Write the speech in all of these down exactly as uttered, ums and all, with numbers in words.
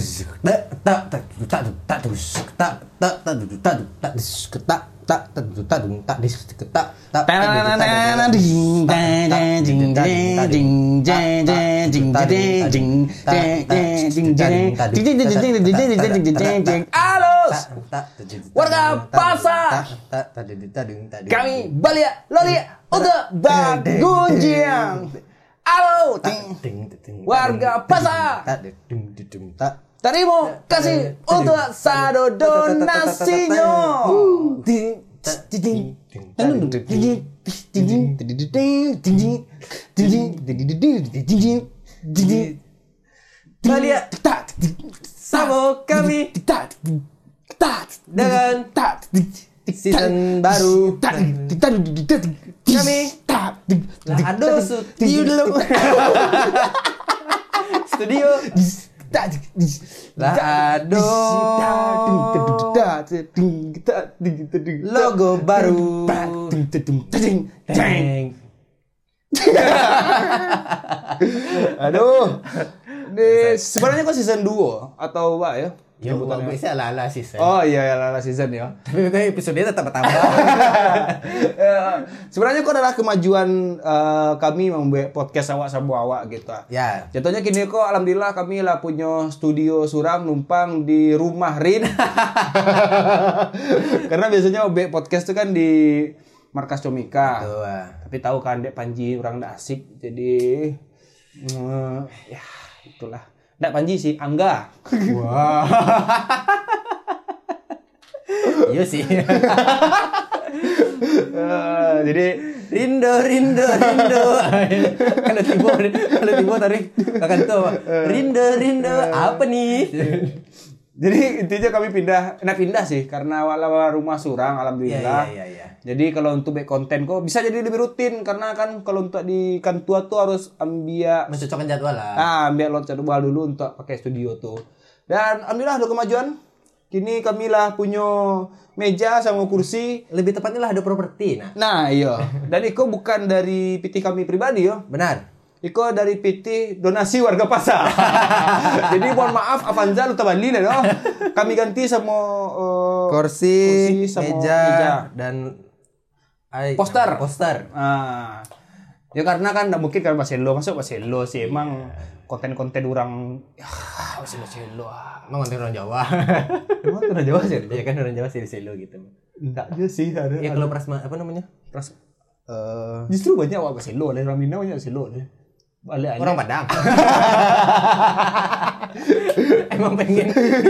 warga pasar, kami balik loli untuk bergunjing. Halo, warga pasar, terima kasih untuk sado donasinya. Balik sama kami dengan season baru. Kami Lado Studio Studio Lado logo baru. Aduh. Ini sebenarnya kok season dua atau apa ya? Ya, biasa ala-ala season. Oh iya, ala-ala season ya. Tapi episode-nya tetap bertambah. Sebenarnya kok adalah kemajuan uh, kami membuat podcast awak sama awak gitu. Ya. Contohnya kini kok alhamdulillah kami lah punya studio surang numpang di rumah Rin. Karena biasanya buat podcast itu kan di markas Comika. Betul. Tapi tahu kan Dek Panji orang ndak asik. Jadi uh, ya itulah. Nggak Panji sih, Angga. Wah. Iya sih. uh, jadi Rindo, Rindo, Rindo. Kalau tiba, kalau tiba tarik akan tuh. Rindo, Rindo. Apa nih? Jadi intinya kami pindah, nah pindah sih karena awal-awal rumah surang, alhamdulillah. Iya, iya, iya. Jadi kalau untuk back konten kok bisa jadi lebih rutin karena kan kalau untuk di kantua tuh harus ambil mencocokkan jadwal lah. Ah, ambil lot jadwal dulu untuk pakai studio tuh. Dan alhamdulillah ada kemajuan. Kini kami lah punya meja sama kursi. Lebih tepatnya lah ada properti. Nah, nah iya. Dan Iko bukan dari P T kami pribadi yo. Benar. Iko dari P T donasi warga pasar. Jadi mohon maaf Avanza lu tabali lah no. Kami ganti sama uh, kursi, kursi sama meja, meja dan ay, poster. Poster. Ah. Ya karena kan enggak mungkin kan Baselo masuk Baselo sih. Emang konten-konten orang ya Baselo-Baselo. Emang konten orang Jawa. Emang orang Jawa sih. Ya kan orang Jawa selo-selo gitu. Enggak aja sih ada. Ya kalau prasma apa namanya? Pras uh, justru banyak awak Baselo, dari orang Minang banyak Baselo deh. Balik orang Padang. Emang pengen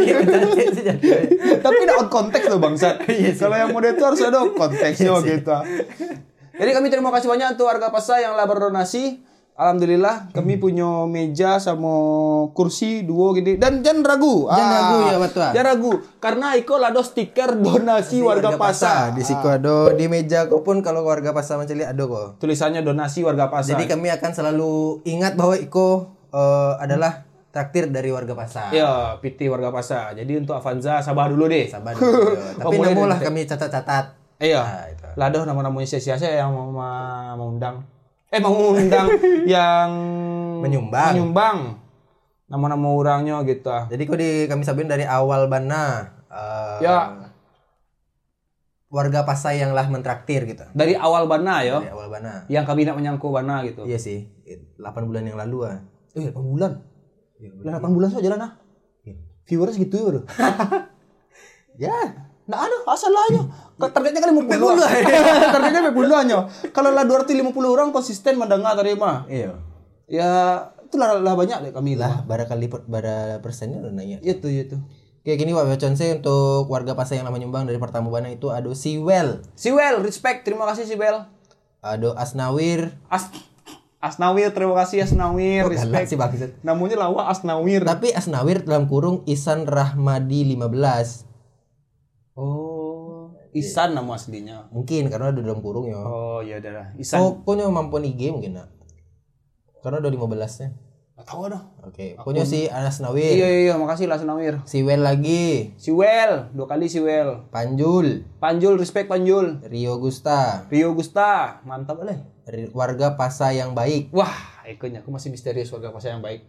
tapi ada out konteks loh bangsat. Kalau yang model itu harus ada out konteksnya gitu. Jadi kami terima kasih banyak untuk warga pasar yang lah berdonasi. Alhamdulillah kami punya meja sama kursi dua gini dan jangan ragu. Jangan ah, ragu ya betul. Jangan ragu karena Iko ada stiker donasi warga, warga pasar. Di siku ada di meja kok pun kalau warga pasar menceli ada kok. Tulisannya donasi warga pasar. Jadi kami akan selalu ingat bahwa Iko uh, adalah traktir dari warga pasar. Iya, P T warga pasar. Jadi untuk Avanza sabar dulu deh. Sabar dulu. Tapi namun lah kami catat-catat. Iya. Nah, Ladoh nama-namanya sia-sia yang mau mau undang. Eh mau undang yang menyumbang. Menyumbang. Nama-nama orangnya gitu. Jadi kok di kami sabihin dari awal bana. Uh, ya. Warga pasar yang lah mentraktir gitu. Dari awal bana ya. Dari awal bana. Yang kami nak menyangkut bana gitu. Iya sih. delapan bulan yang lalu ah. Eh, delapan bulan. Ya, delapan bulan saja jalan ah. Ya. Viewernya segitu ya, Bro. Ya. Nah, ada asal aja. Targetnya kan lima puluh. Targetnya lima puluh aja. Kalau lah dua ratus lima puluh orang konsisten mendengar terima. Iya. Ya, itulah lah banyak deh kami lah. Bara kali bara persennya udah nanya. Itu itu. Kayak gini Wak Conse untuk warga pasar yang lama nyumbang dari pertama bana itu ada Siwel. Siwel, respect. Terima kasih Siwel. Ada Asnawir. As Asnawir, terima kasih Asnawir. Oh, respect sih bagus. Namanya lawa Asnawir. Tapi Asnawir dalam kurung Isan Rahmadi lima belas. Oh, Isan nama aslinya. Mungkin karena ada dalam kurung ya. Oh, iya dah. Isan. Oh, punya mampuan I G mungkin nak. Karena ada lima belasnya. Enggak tahu dah. Oke, okay. Punya si Anas Nawir. Iya iya, makasih lah Asnawir. Siwel lagi. Siwel, dua kali Siwel. Panjul. Panjul, respect Panjul. Rio Gusta. Rio Gusta, mantap boleh. Warga pasar yang baik. Wah, ikonnya aku masih misterius warga pasar yang baik.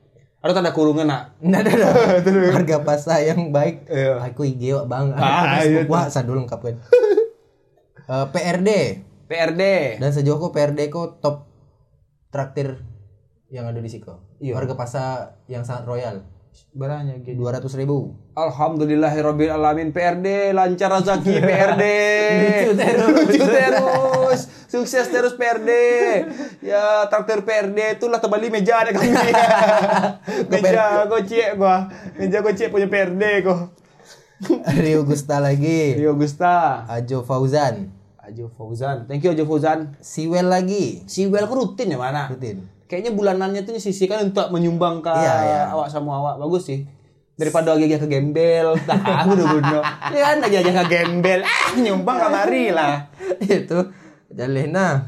Ada tanda kurungan nak. Nggak ada. ada. Warga Pasar yang baik. Iya. Aku I G wak bang. Ah, iya, Wah, sadul lengkap kan. uh, P R D. P R D. Dan sejauh aku P R D ku top traktir yang ada di Siko. Iya. Warga Pasar yang sangat royal. Barangnya gitu. dua ratus ribu. Alhamdulillahirabbil alamin. P R D lancar rezeki P R D. Lucu terus. Lucu terus. Sukses terus P R D. Ya traktir P R D itulah terbalik meja ada kami. Meja gocek gua. Meja gocek punya P R D kok. Rio Gusta lagi. Rio Gusta. Ajo Fauzan. Ajo Fauzan. Thank you Ajo Fauzan. Siwel lagi. Siwel ku rutin ya mana? Rutin. Kayaknya bulanannya tuh disisihkan untuk menyumbang ke Iya, iya. awak sama awak. Bagus sih. Daripada lagi-lagi ke gembel. Dah, udah bunuh. Ya kan lagi-lagi ke gembel. Ah, nyumbang kamari lah. Itu Jalena.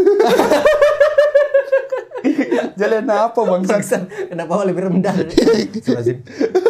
Jalena apa bangsa? Kenapa awak lebih rendah? Astagfirullahaladzim.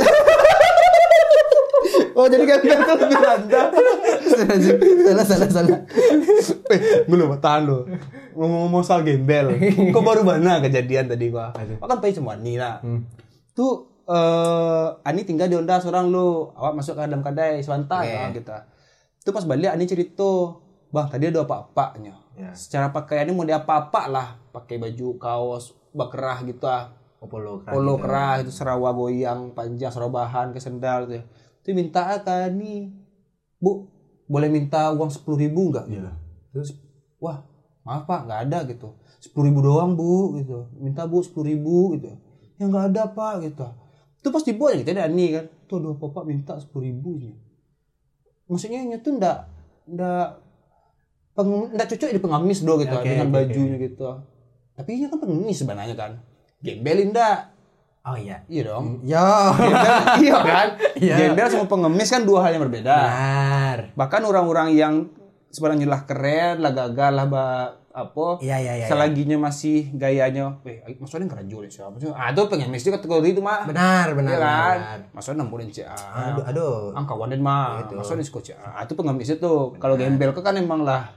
Oh jadi gembel tuh lebih rendah. Astagfirullahaladzim. Salah, salah, salah. Eh, gue lupa tahan lo. Ngomong-ngomong soal gembel. Kok baru mana kejadian tadi gua? Kan pay semua nih lah. Hmm. Tuh eh Ani tinggal di Honda seorang lu. Awak masuk ke dalam kedai sebentar Okay. ya kita. Itu pas balik Ani cerita, "Bang, tadi ada apa-apanya." Ya. Secara pakaiannya mau dia apa-apa lah. Pakai baju kaos bakerah gitu ah. Oh, polo kerah. Polo gitu. kerah itu serawa goyang panjang serabahan ke sendal tuh. Itu minta kan nih. Bu, boleh minta uang sepuluh ribu enggak? Iya. Terus wah, maaf Pak, nggak ada gitu. Sepuluh ribu doang Bu, gitu. Minta Bu sepuluh ribu gitu. Ya nggak ada Pak, gitu. Itu pas dibawa gitu ada nih kan. Tuh aduh Bapak minta sepuluh ribu nya. Maksudnya nya tuh ndak ndak peng, ndak cocok di pengemis do gitu Okay, dengan okay, bajunya okay. gitu. Tapi ini kan pengemis sebenarnya kan. Gembelin ndak? Oh iya. Iya dong. Ya. Gembel, iya kan? Iya. Gembel sama pengemis kan dua hal yang berbeda. Benar. Bahkan orang-orang yang sebenarnya lah keren, lah gagal lah ba, apa? Iya, iya, iya. Selaginya masih gayanya, eh maksudnya kerajul ya siapa sih? Ah itu pengemis itu kategori itu mah. Benar, benar. Iya kan? Benar. Maksudnya nempurin C A. Aduh, aduh. Angkawan dan mah. Gitu. Maksudnya suka C A. Ah itu pengemis itu. Kalau gembel kan emang lah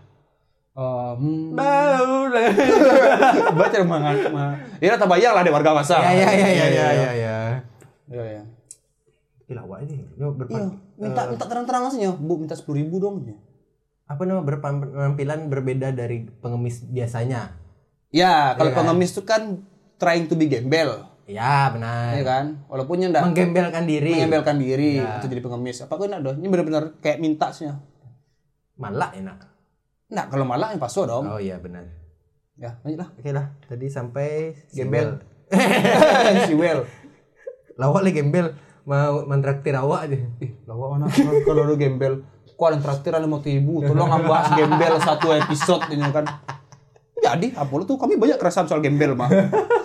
Um, bau lah. Baca mangan mah. Ya tak bayar lah deh warga masa. Iya, iya, iya, iya, iya, iya. Iya, iya. Gila, wah ini. Yo Iya, minta minta terang-terang aja, Bu, minta sepuluh ribu dong. Apa nama berpenampilan berbeda dari pengemis biasanya? Ya, kalau Iya kan? pengemis itu kan trying to be gembel. Ya, benar. Iya kan? Walaupun nya enggak Menggembelkan diri. mengembelkan diri Ya. untuk jadi pengemis. Apa kok enak dong? Ini benar-benar kayak minta sih. Malah enak. Enggak, kalau malah yang paso dong. Oh iya, benar. Ya, lanjutlah. Oke lah, tadi sampai Gembel. Si Well. Lawak lagi gembel mau mentraktir awak aja. Ih, lawak mana kalau lu gembel. Kok ada traktir lima ribu, tolong bahas gembel satu episode ini kan. Jadi, apa lu tuh kami banyak keresahan soal gembel mah.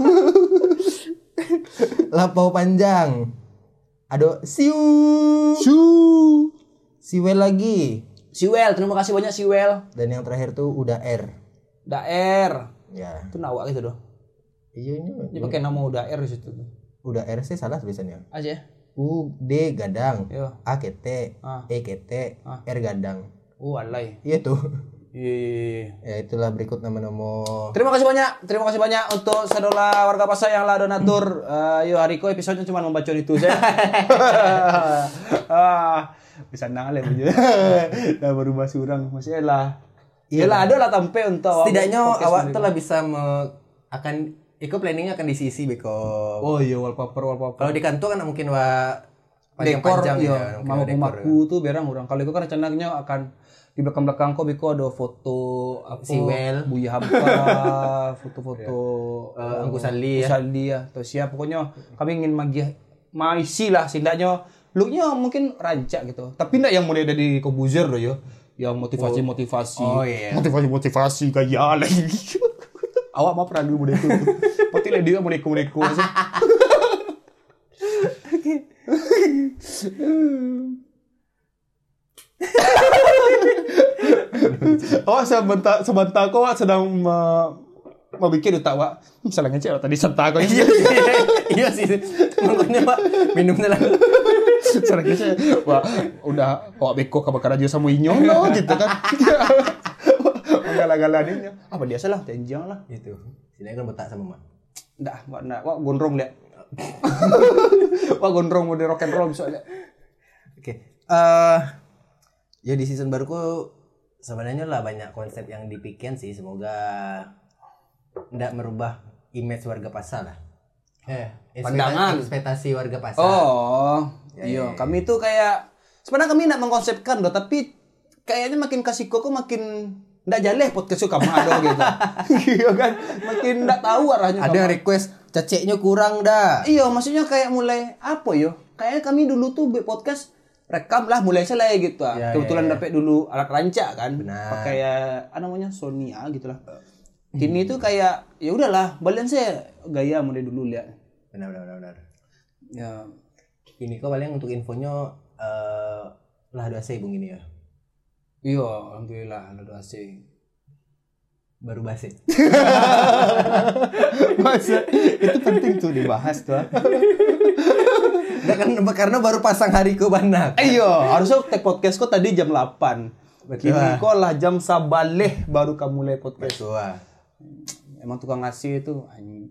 Lapau panjang. Aduh, siu. Su. Siwel lagi. Si Well, terima kasih banyak si Well. Dan yang terakhir tuh udah R. Daer. Ya. Itu nawak gitu doh. Iya ini. Ini pakai nama Daer di situ. Udah R sih salah tulisannya. Aja. U D gadang. Yo. A K T. Ah. E K T. Ah. R gadang. Uh, alay. Iya tuh. Iya. Ya itulah berikut nama-nama. Terima kasih banyak, terima kasih banyak untuk saudara warga Pasar yang lah donatur. Uh, yo Hariko episodenya cuma membaca itu saya. ah, bisa nang le punya. Dah berubah surang masih lah. Iya Yalah ada lah tampe untuk setidaknya podcast awak mereka. tuh lah bisa me, akan Iko planningnya akan di sisi beko. Oh iya wallpaper wallpaper. Kalau di kantor kan mungkin wa Dekor panjang-panjang iya, ya, mungkin mama wa dekor, maku tuh berang orang. Kalau itu kan rencananya akan di belakang-belakang kok biko ada foto apa Si Well. Buya Hamka, foto-foto Eh, Angku Sandi ya. Sandi ya. Atau siapa pokoknya kami ingin magi maisi lah setidaknya looknya mungkin rancak gitu. Tapi enggak yang mulai dari Kobuzer loh yo. Yang motivasi-motivasi. Oh, iya. Motivasi-motivasi gaya lagi. Awak mah pernah dulu mulai itu. Pasti lah dia mulai mulaiku sih. Oh sebentar sebentar kau sedang ma, mau bikin utak wak. Salah ngecek tadi sentak kau. Iya sih. Iya sih. Makanya Pak minum telah. Salah ngecek. Wah udah awak beko kebakar aja sama inyong loh gitu kan. Menggala-galaninya. Apa dia salah tenjang lah. Gitu. Sini kan botak sama Mak. Nggak, nggak, nggak. Wak gondrong dia. Wah, gondrong mode rock and roll soalnya. Oke. Okay. Uh, ya di season baruku sebenarnya lah banyak konsep yang dipikirin sih. Semoga tidak merubah image warga pasar lah. Eh, Ekspektasi- pandangan. ekspektasi warga pasar. Oh, Ya, iya. ya, ya. Kami itu kayak sebenarnya kami nak mengkonsepkan loh, tapi kayaknya makin kasih kok makin ndak jaleh podcast kamu ada gitu. Iya kan? Makin ndak tahu arahnya. Ada yang kamu. request ceceknya kurang dah. Iya, maksudnya kayak mulai apa yo? Kayaknya kami dulu tuh buat podcast rekam lah mulai selesai gitu. ah. Ya, Kebetulan ya, ya. dapat dulu alat rancak kan. Benar. Pakai ya apa namanya Sony A gitu lah. Kini tuh kayak ya udahlah, balian saya gaya mulai dulu lihat. Benar benar benar. benar. Ya, Ini kok paling untuk infonya eh lah dua C bung ini ya. iya, alhamdulillah ada A C. Baru basi. Masa itu penting tuh dibahas tuh. Nah, kan karena baru pasang hariku banyak. Ayo, harusnya take podcast kok tadi jam delapan. Betul. Kini kok lah jam sabaleh baru kamu mulai podcast. Betul. Emang tukang ngasih itu anjing.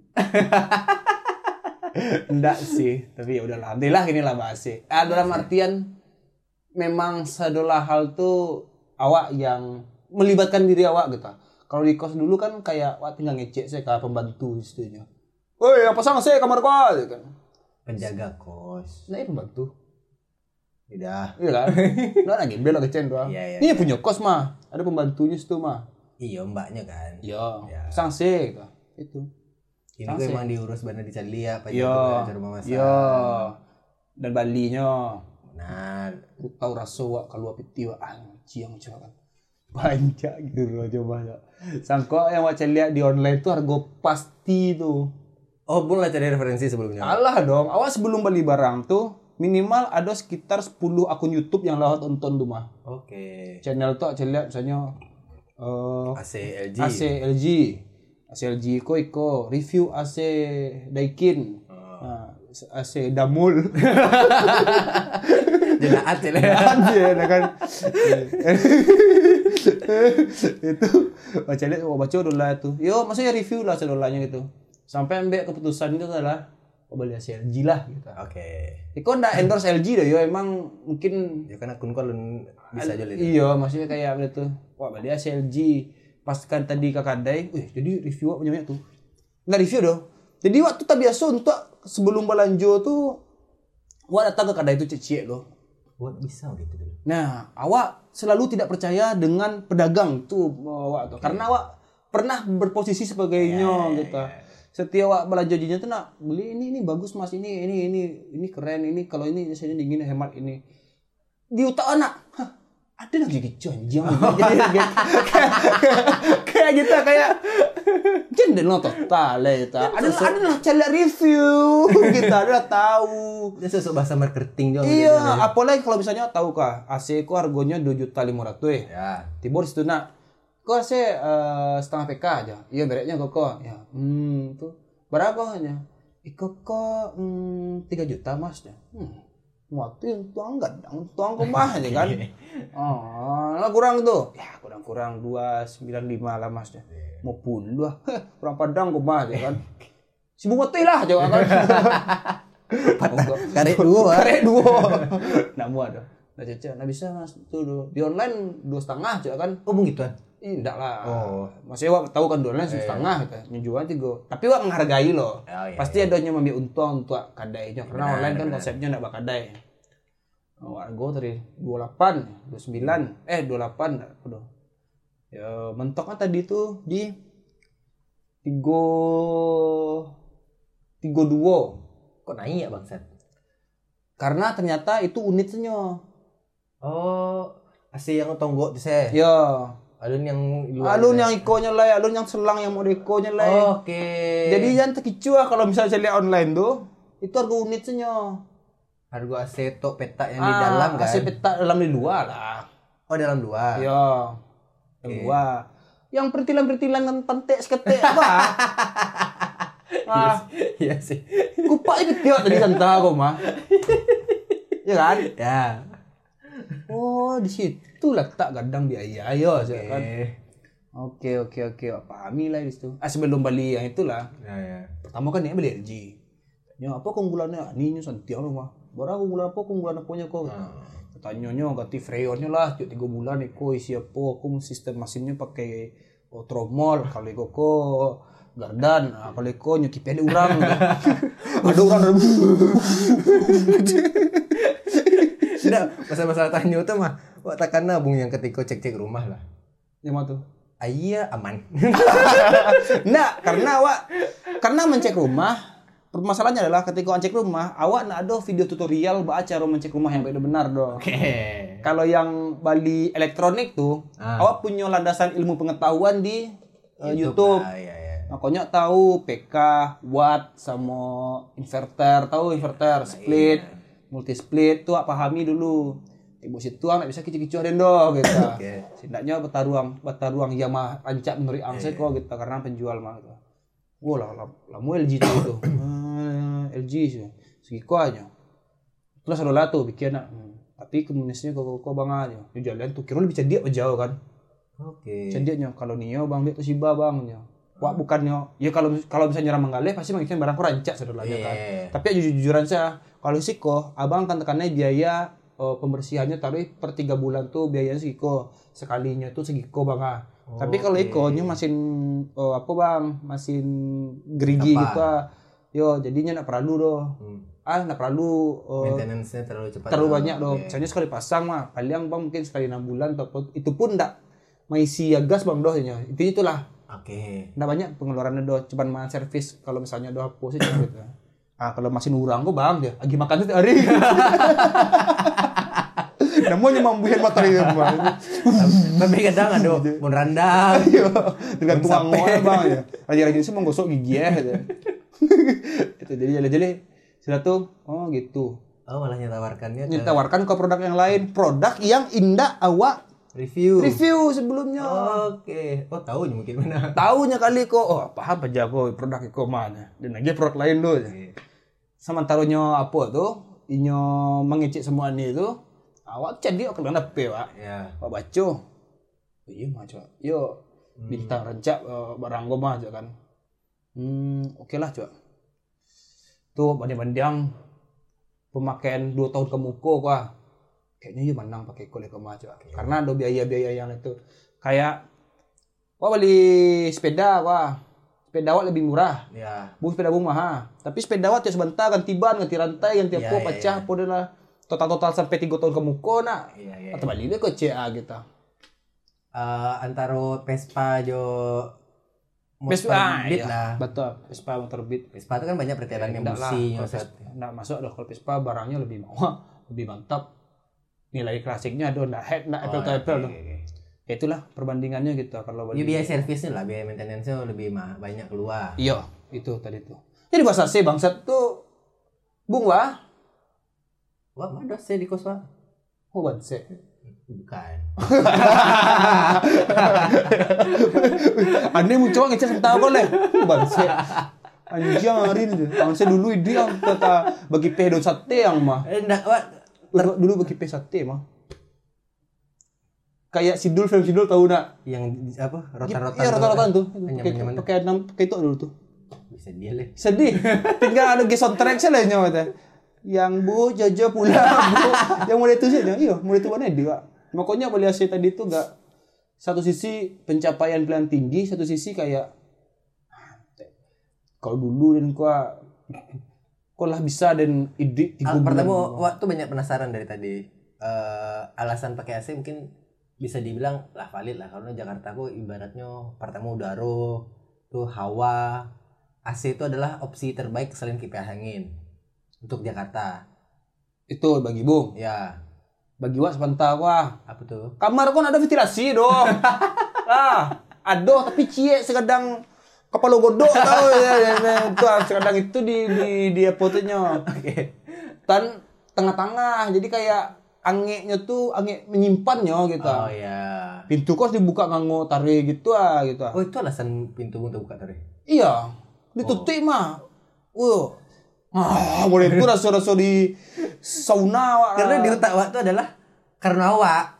Enggak sih, tapi ya udahlah. Alhamdulillah gini lah bahas sih. Ah, dalam artian memang sadolah hal tuh awak yang melibatkan diri awak gitu. Kalau di kos dulu kan kayak wah tinggal ngecek saya kayak pembantu istilahnya. Woi, apa pasang saya kamar kau gitu kan. Penjaga kos. Nah, ini pembantu. Tidak. Iya kan? Nggak lagi bela kecen doang. Iya, iya, Ini iya. punya kos mah. Ada pembantunya situ mah. Iya mbaknya kan. Iya. Ya. Pasang saya gitu. Itu. Ini gue emang diurus bener di Calia apa Iya. di rumah masak. Iya. Dan Balinya. Benar. Aku tahu rasa wak kalau piti wak anjing coba kan. Banyak gitu loh coba ya. Sangko yang wak lihat di online tuh harga pasti tuh. Oh, boleh cari referensi sebelumnya. Alah dong, awak sebelum beli barang tuh minimal ada sekitar sepuluh akun YouTube yang lewat tonton tuh mah. Oke. Channel tuh saya lihat misalnya eh A C L G. A C L G. A C L G Iko Iko, review A C Daikin. Nah, A C Damul. Jenaat ya. Anjir, kan. Itu baca lihat oh, baca dola itu. Yo, maksudnya review lah sedolanya gitu. Sampai ambil keputusan itu adalah oh, beli A C L G lah gitu. Oke. Iko ndak endorse L G deh yo, emang mungkin Ya kan akun kau bisa aja lihat. iya, maksudnya kayak gitu. Wah, beli A C L G. Pas kan tadi ke kedai, wih, jadi review punya banyak tuh. Nggak review dong. Jadi waktu tak biasa untuk sebelum belanja tuh, wah datang ke kedai itu cek loh. Buat bisa gitu dulu. Nah, awak selalu tidak percaya dengan pedagang tuh, awak tuh. Karena awak pernah berposisi sebagainya gitu. Setiap awak belanja jinya tuh nak beli ini ini bagus mas ini ini ini ini keren ini kalau ini saya dingin hemat ini. Di otak anak, hah, ada lagi gitu anjing. Jadi kayak kayak gitu kayak jendel no total lah itu. Ada ada lah cari review gitu, ada tahu. Dia sosok bahasa marketing juga. Iya, apalagi kalau misalnya tahu kah, A C ku harganya dua juta lima ratus Ya. Tibor situ nak. Kok A C uh, setengah P K aja. Iya, bereknya kok. Ya. Hmm, tuh. Berapa hanya? Iko kok hmm, tiga juta Mas ya. Hmm. Waktu yang tuang enggak, tuang kok mah aja kan. Oh, lah kurang tuh. Ya, kurang-kurang dua sembilan lima lah Mas ya. Mau puluh lah. Kurang padang kok mah aja kan. Si bumoti lah aja kan. Karek dua. Karek dua. Nak muat dah. Nah cecek, nah bisa mas tuh do. Di online dua setengah aja kan? Oh begituan. Ih, enggak lah. Oh. Masih wak tahu kan di online dua setengah gitu. Nyejual tiga. Tapi wak menghargai loh. Oh, iya, Pasti ada yang ambil untung untuk kadainya. Karena Benar, online kan benar. konsepnya enggak bakadai. Oh, harga dari dua puluh delapan, dua puluh sembilan, eh dua puluh delapan udah. Ya mentoknya tadi tuh di tiga tiga dua. Kok naik ya bangsat? Karena ternyata itu unitnya. Oh, A C yang tonggok di saya. Ya. Alun yang luar. Alun yang ikonya lah, alun yang selang yang mau ikonya lah. Oke. Jadi jangan terkicu lah kalau misalnya saya lihat online tuh, itu harga unitnya. Harga A C tok petak yang di dalam kan? A C petak dalam di luar lah. Oh, dalam dua. Ya. Dalam luar. Yang pertilan-pertilan kan pentek seketik apa? Ah, Iya sih. kupaknya ketiak tadi santah kok mah. Ya kan? Ya. Oh, di situ letak gadang biaya ya Oke. kan. Oke, oke, oke. Pahami lah di situ. Ah, sebelum beli yang itulah. Ya, ya. Pertama kan dia beli L G. Nya apa keunggulannya? Nih Santiago mah. Barang keunggulan apa? Keunggulan apanya kok? Katanya nya ganti freonnya lah tiap tiga bulan iko isi apa? Aku sistem mesinnya pakai oh, tromol kali koko gardan. Nah, kali ko nyuki pede orang. Ada orang dalam. Tidak, masalah-masalah tanyo tuh mah wak takkan nabung yang ketika cek-cek rumah lah. Yang mana tuh? Iya aman. Nggak, karena awak karena mencek rumah permasalahannya adalah ketika ngecek rumah, awak nak ada video tutorial baca cara mencek rumah yang baik dan benar dong. Oke. Okay. Kalau yang Bali elektronik tuh, ah. awak punya landasan ilmu pengetahuan di uh, YouTube. YouTube. Ah, iya, iya. Makanya tahu P K, watt, sama inverter, tahu inverter, split, ah, iya. multi split tuh pahami dulu. Ibu situ nggak bisa kicik-kicik den do gitu. Okay. Setidaknya bataruang bataruang yang mah rancak menurut angset yeah, kok gitu karena penjual mah gitu. Wah lah, lah, lah mau L G itu, uh, L G sih, segiko aja. Terus ada lah tuh bikin nak, hmm. tapi komunisnya kok kok bang aja, di jalan tuh kira lebih cerdik jauh kan. Oke. Okay. Cerdiknya kalau nio bang itu si bangnya, wah bukannya, ya kalau kalau bisa nyerang menggalih pasti mengikin barang rancak saudara yeah. kan. Tapi jujur jujuran saya, kalau siko, abang kan tekannya biaya uh, pembersihannya taruh per tiga bulan tuh biayanya segiko, sekalinya tuh segiko bang ah. Oh, tapi kalau okay. ikonnya mesin oh, apa bang, mesin gerigi gitu ah. Yo jadinya nak perlu doh. Hmm. Ah nak perlu uh, maintenance-nya terlalu cepat. Terlalu banyak doh. Okay. Misalnya sekali pasang mah paling bang mungkin sekali enam bulan atau itu pun enggak mengisi gas bang doh nya. Itu itulah. Oke. Okay. Enggak banyak pengeluarannya doh, cuman mah servis kalau misalnya doh hapus aja gitu. Ah kalau mesin urang kok bang dia lagi makan tuh hari. Namanya mambuhin motor itu bang. Tapi kadang ada mau randang. Tergantung angol bang ya. Lagi-lagi sih mau gosok gigi ya. Itu jadi jadi sudah tuh oh gitu. Oh malah nyatawarkannya. Nyatawarkan ke produk yang lain, produk yang indah awak review. Review sebelumnya. Oke. Oh tahu mungkin mana? Tahunya kali kok. Oh paham aja kok produk itu mana. Dan lagi produk lain tuh. Sama taruhnya apa tuh? Inyo mengecek semua ini tuh. Awak jadi kalian dapat pak, ya. Pak baco, iya macam, yo bintang hmm. rancak uh, barang goma aja kan, hmm oke okay lah coba, tuh banding-banding pemakaian dua tahun ke muka kok, kayaknya iya menang pakai kolek goma aja, okay. Karena ada biaya-biaya yang itu, kayak, wah beli sepeda wah, sepeda awak lebih murah, ya. Bu sepeda bu mahal, tapi sepeda awak tiap sebentar ganti ban, ganti rantai, ganti apa, ya, pecah, ya, ya. Apa lah. Total-total sampai tiga tahun ke muka nak. Iya, iya, atau balik dia ke C A gitu. Uh, antara Vespa jo motor beat iya. Lah. Betul, Vespa motor beat. Vespa itu kan banyak pertelangan ya, businya. Enggak masuk dah kalau Vespa barangnya lebih mewah, lebih mantap. Nilai klasiknya ada enggak head, enggak apple to apple loh. Ya itulah perbandingannya gitu kalau balik. Ya, biaya servisnya lah, biaya maintenance-nya lebih mah, banyak keluar. Iya, itu tadi tuh. Jadi bahasa C bangsat tuh Bung wah. Wah, mana saya di kos pak? Oh, banse. Bukan. Aneh muncul ngecek sentau kok leh. Banse. Anjarin tuh. Banse dulu dia yang kata bagi P don sate yang mah. Enggak, Pak. Ter- dulu bagi P sate mah. Kayak Sidul film Sidul tahu nak? Yang apa? Rotan-rotan. Iya, rotan-rotan tuh. Pakai enam pakai itu dulu tuh. Sedih leh. Sedih. Tinggal ada soundtrack saya lah nyawa yang Bu Jojo pulang Bu yang mulai itu sih iya mulai itu mana dia makanya boleh hasil tadi itu enggak satu sisi pencapaian plan tinggi satu sisi kayak kalau dulu dan gua kok lah bisa dan ide tiga bulan pertama waktu banyak penasaran dari tadi uh, alasan pakai A C mungkin bisa dibilang lah valid lah karena Jakarta aku ibaratnya pertama udara tuh hawa A C itu adalah opsi terbaik selain kipas angin untuk Jakarta. Itu bagi Bung. Ya. Bagi Wak sebentar wah. Apa tuh? Kamar kon ada ventilasi dong. Ah, aduh tapi cie sekadang kepala godok tahu ya, itu sekadang itu di di di potenya. Oke. Okay. Dan tengah-tengah. Jadi kayak angeknya tuh angek menyimpannya gitu. Oh iya. Pintu kos dibuka nganggo tarik gitu ah gitu. Oh itu alasan pintu untuk buka tarik. Iya. Ditutup oh. mah. Uh. Ah, mulai itu rasa-rasa di sauna wak. Karena di otak wak itu adalah karena awak.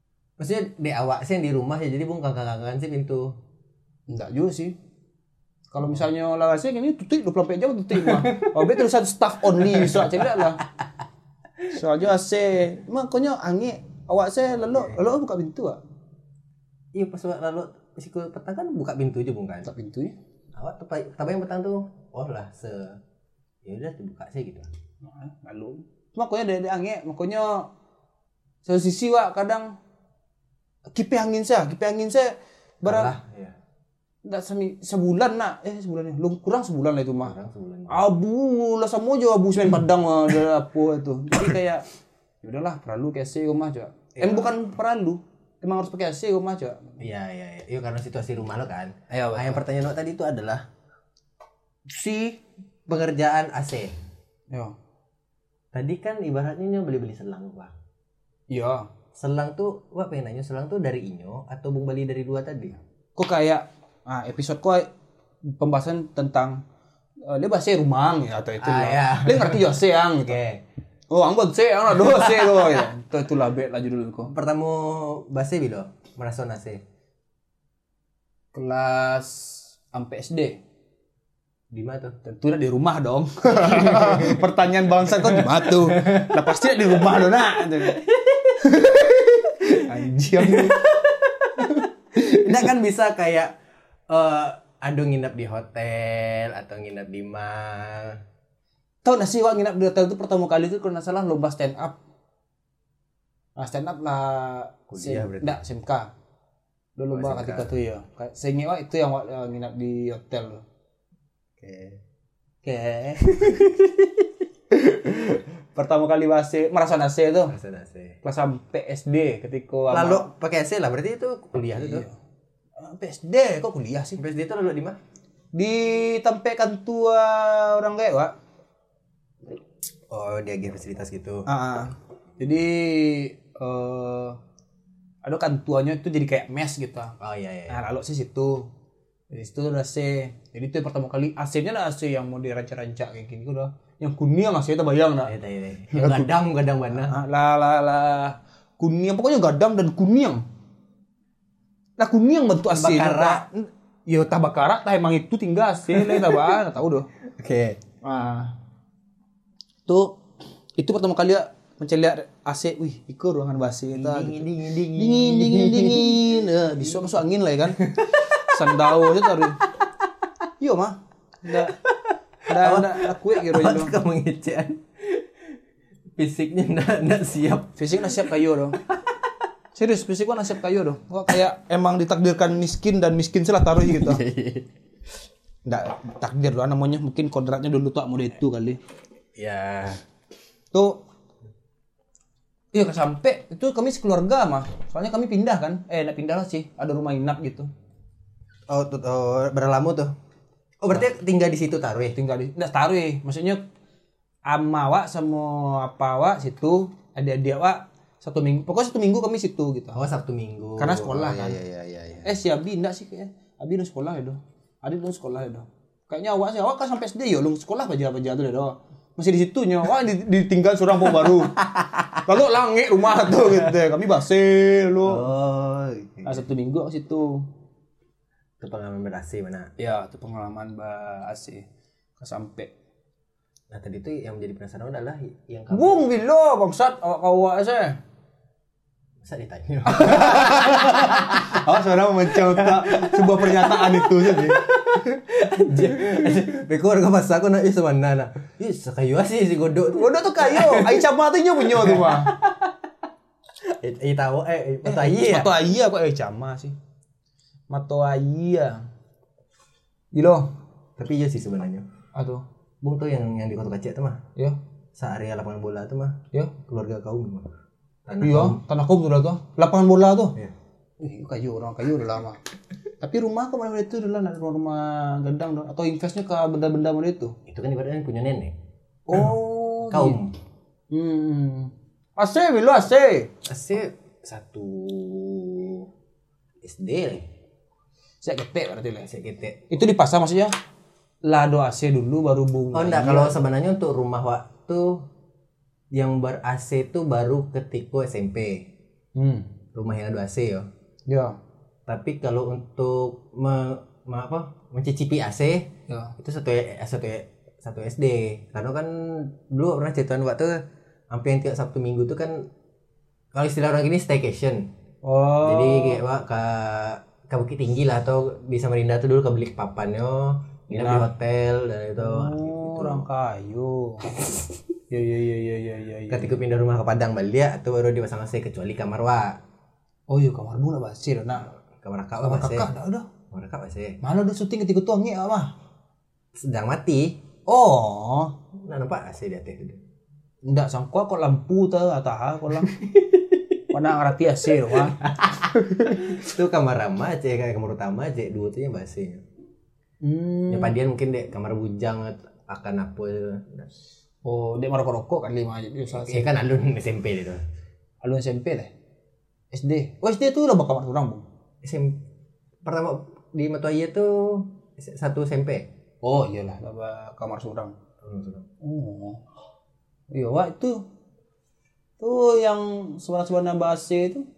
Maksudnya di awak sih yang di rumah ya jadi Bung kakak-kakakan sih pintu. Enggak juga sih. Kalau misalnya lah saya ini tutup dua puluh empat jam tutup mah. Oh, betul satu staff only bisa cerita lah. Soalnya A C, makanya angin awak saya lalu lalu buka pintu ah. Iya pas lalu risiko petang kan buka pintu aja bukan? Buka pintunya. Awak tapi tapi yang petang tuh, oh lah se, ya udah dibuka sih gitu. Nah, lalu, makanya dari angin, makanya satu sisi wak kadang kipe angin saya, kipe angin saya barang. Iya. Nggak semi sebulan nak eh sebulan ya lu kurang sebulan lah itu mah Kurang sebulan. abu lah semua juga abu semen padang mah ada apa itu jadi kayak ya udahlah perlu kayak sih rumah coba em bukan perlu emang harus pakai A C rumah coba Iya iya iya. Iya karena situasi rumah lo kan. Iya, Nah, yang pertanyaan lo tadi itu adalah si pengerjaan A C. ya Tadi kan ibaratnya nyo beli-beli selang Pak. iya Selang tuh, wah pengen nanya selang tuh dari Inyo atau Bung Bali dari dua tadi? kok kayak ah episode kok pembahasan tentang uh, dia bahasa rumah ya atau itu Ah, lah ya. dia ngerti ya seang gitu Oke. oh ang C ang lah dua C tuh ya itu itu lah bet lah judul kok Pertama bahasa bilo, merason A C. kelas sampai S D. Di mana tuh? Tentu di rumah dong. Pertanyaan bangsa kok di mana tuh? Lah pasti di rumah dong nak. Anjing. Nggak kan bisa kayak eh aduh nginep di hotel atau nginep di mall. Tahu nggak sih wak nginap di hotel itu pertama kali itu kalau nggak salah lomba stand up. Nah stand up lah Kuliah berarti? Enggak, S M K. Dulu lomba S M K. ketika itu ya. Kayak saya ingat wak itu yang wak yang nginap di hotel. Oke. Oke. Pertama kali A C, merasa A C itu Merason A C. kelas sampai S D ketika Lalu pakai A C lah berarti itu kuliah itu. Iya. Sampai S D kok kuliah sih? Sampai S D itu lalu di mana? Di tempekan tua orang kayak wak. Oh, dia game fasilitas gitu. Ah, jadi eh ada kan tuanya itu jadi kayak mes gitu. Oh iya iya. Nah lalu sih situ. Dari situ udah A C. Jadi itu yang pertama kali A C-nya lah A C yang mau diranca-ranca kayak gini udah. Yang kuning A C itu bayang dah. Iya iya. Yang gadang gadang mana? Ah, lah lah lah. Kuning pokoknya gadang dan kuning. Lah kuning bentuk A C. Bakara. Yo tabakara tah emang itu tinggal A C lah tabah tahu doh. Oke. Ah. Tuh itu pertama kali ya mencari A C, wih, ikut ruangan basi kita. Dingin dingin dingin. Dingin dingin dingin. Eh, bisa masuk angin lah ya kan. Sandau aja taruh. Iya mah. Enggak enggak enggak kue gitu Apa dong. kamu ngecean? Fisiknya enggak enggak siap. Fisik nggak siap kayu dong. Serius, fisik gua nggak siap kayu dong. Gua kayak emang ditakdirkan miskin dan miskin sih lah taruh gitu. Enggak takdir doang namanya, mungkin kodratnya dulu tuh mode itu kali. Ya. Tuh iya sampai itu kami sekeluarga mah soalnya kami pindah kan eh enggak pindah lah sih ada rumah inap gitu Oh, tuh oh, berlamu tuh. Oh, berarti tinggal di situ taruh ya? tinggal di enggak taruh ya maksudnya ama wak sama apa wak situ adik-adik wak satu minggu pokoknya satu minggu kami situ gitu Oh, Sabtu Minggu. Karena sekolah, oh, kan. Iya iya iya iya. eh si Abi enggak sih kayaknya Abi udah sekolah ya doh Adik udah sekolah ya doh kayaknya awak sih awak kan sampai S D ya lu sekolah aja apa aja tuh ya doh masih di situ nyawa ditinggal seorang pom baru lalu langit rumah tuh gitu kami basi lu Oh, nah, satu minggu ke situ itu pengalaman berasi mana? ya itu pengalaman basi sampai Nah, tadi tuh yang menjadi penasaran adalah yang kamu bung bilo bangsat awak awak saya masa ditanya. awak sebenarnya mencontoh sebuah pernyataan itu sih Beko warga pas aku nak is mana nak. Is kayu sih si godok tuh. udah tuh kayu ai camatinya punya tuh mah Eh tahu eh mata iya. Mato iya kok eh cama sih Mato iya bilo Tapi iya sih sebenarnya. aduh Bung tuh yang yang di Kota Kecil tuh mah. ya Searea lapangan bola tuh mah. ya Keluarga kaum mah. Tanah iya kaum. tanah kaum tuh tuh lapangan bola tuh Iya. Ih, kayu orang kayu udah lama. Tapi rumah kok mana itu dulu rumah, rumah gadang dong atau investnya ke benda-benda mana itu? Itu kan ibaratnya punya nenek. Oh, Kaum. gitu. Hmm. A C bilo A C. Asli satu S D lah. Saya ketek berarti lah. Saya gitu. Itu di pasar maksudnya? Lado A C dulu baru bunga. Oh enggak, kalau sebenarnya untuk rumah waktu yang ber-A C itu baru ketika S M P. Hmm. Rumah yang ada A C ya. Ya. Tapi kalau untuk me- ma apa mencicipi A C Ya. itu satu satu satu S D. Karena kan dulu pernah ceritaan waktu hampir yang tiap Sabtu Minggu tuh kan kalau istilah orang gini staycation. Oh. Jadi kayak wah, ke ke Bukit Tinggi lah atau di Samarinda tuh dulu ke Belik Papannya, nginep di hotel dan itu. Oh, gitu. orang kayu. Ya ya ya ya ya ya. ya. Ketika pindah rumah ke Padang Balia atau baru dipasang A C kecuali kamar wa. Oh iya kamar bu lah basir. Nah, Kamar kakak kamar wa A C. kakak dah udah. Kamar kakak A C. Mana udah syuting ketika tuh angin apa? Sedang mati. Oh, Nah, nampak A C di atas itu. ndak sangka kok lampu tuh atah kok lang. Mana ngerti A C rumah. Itu kamar ramah aja kayak kamar utama aja dua tuh yang A C. Hmm. Ya padian mungkin dek kamar bujang akan apa itu. Oh, dia merokok-rokok kan lima aja dia Ya kan alun S M P itu. Alun S M P lah. S D. Oh, S D tuh udah bakal kamar orang, Bung. S M pertama di Matuaya tuh satu S M P. Oh, iyalah, apa kamar surang. Oh. Iya, Wak, itu tuh yang sebenarnya bahasa itu.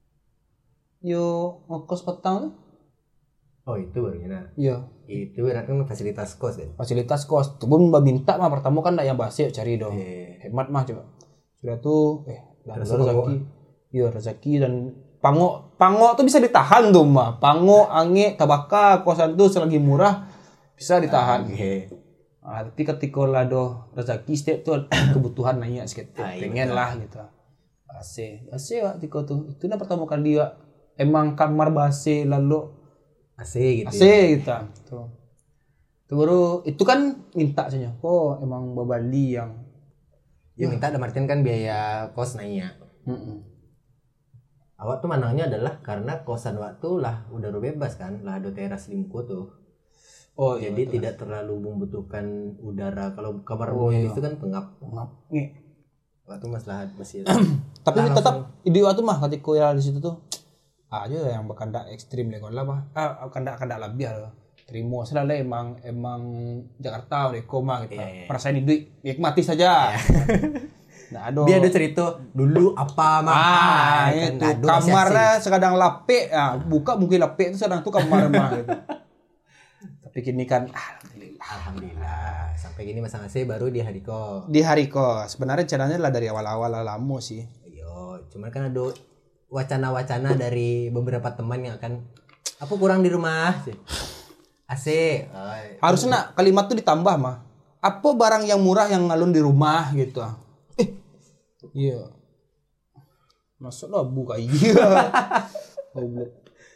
Yo ngekos petang tuh. Oh, itu barunya. Nah. Iya, Itu berarti kan fasilitas kos kan. fasilitas kos. Tuh pun mbak minta mah pertama kan ndak yang bahasa cari dong. Eh, Hemat mah coba. Sudah tuh eh dan Terus rezeki. Iya, rezeki dan pango pango tuh bisa ditahan tuh mah. Pango, ange, tabaka kosan tuh selagi murah bisa ditahan. Oke. Ah, tapi ketika lado rezeki setiap tuh kebutuhan nanya sedikit. Ah, iya, Pengen betul. lah gitu. A C, A C waktu itu tuh. Itu nah pertama kali dia emang kamar base lalu A C gitu. A C gitu. Tuh. Itu baru itu kan minta saja. Oh, emang Babali yang Ya, minta ada Martin kan biaya kos naiknya. mm-mm. Awak tuh manangnya adalah karena kosan waktu lah udah bebas kan, lah ada teras limku tuh. Oh, iya, Jadi betul. tidak terlalu membutuhkan udara. Kalau kamar Oh, oh, iya. itu kan pengap. Ngap. Nih. Waktu masalah masih. Tapi Nah, tetap langsung. ide waktu mah ketika ya di situ tuh aja yang bahkan ndak ekstrim deh kalau lah ah kan ndak kan ndak lebih ya terima selalu emang emang Jakarta udah koma gitu Iya, iya. perasaan duit nikmati saja nggak ada Dia ada cerita dulu apa mah. ah kan, itu aduh, kamarnya asik-asik. sekadang lapik ah buka mungkin lapik itu sedang tuh kamar mah gitu tapi kini kan alhamdulillah Alhamdulillah. Sampai gini masang A C baru di hari kos. di hari kos sebenarnya rencananya lah dari awal-awal lah lama sih. Yo, cuman kan ada wacana-wacana dari beberapa teman yang akan aku kurang di rumah sih. A C. Oh, Harusnya nak kalimat tuh ditambah mah. Apa barang yang murah yang ngalun di rumah gitu. Eh. Iya. Masuk lah buka iya. Goblok.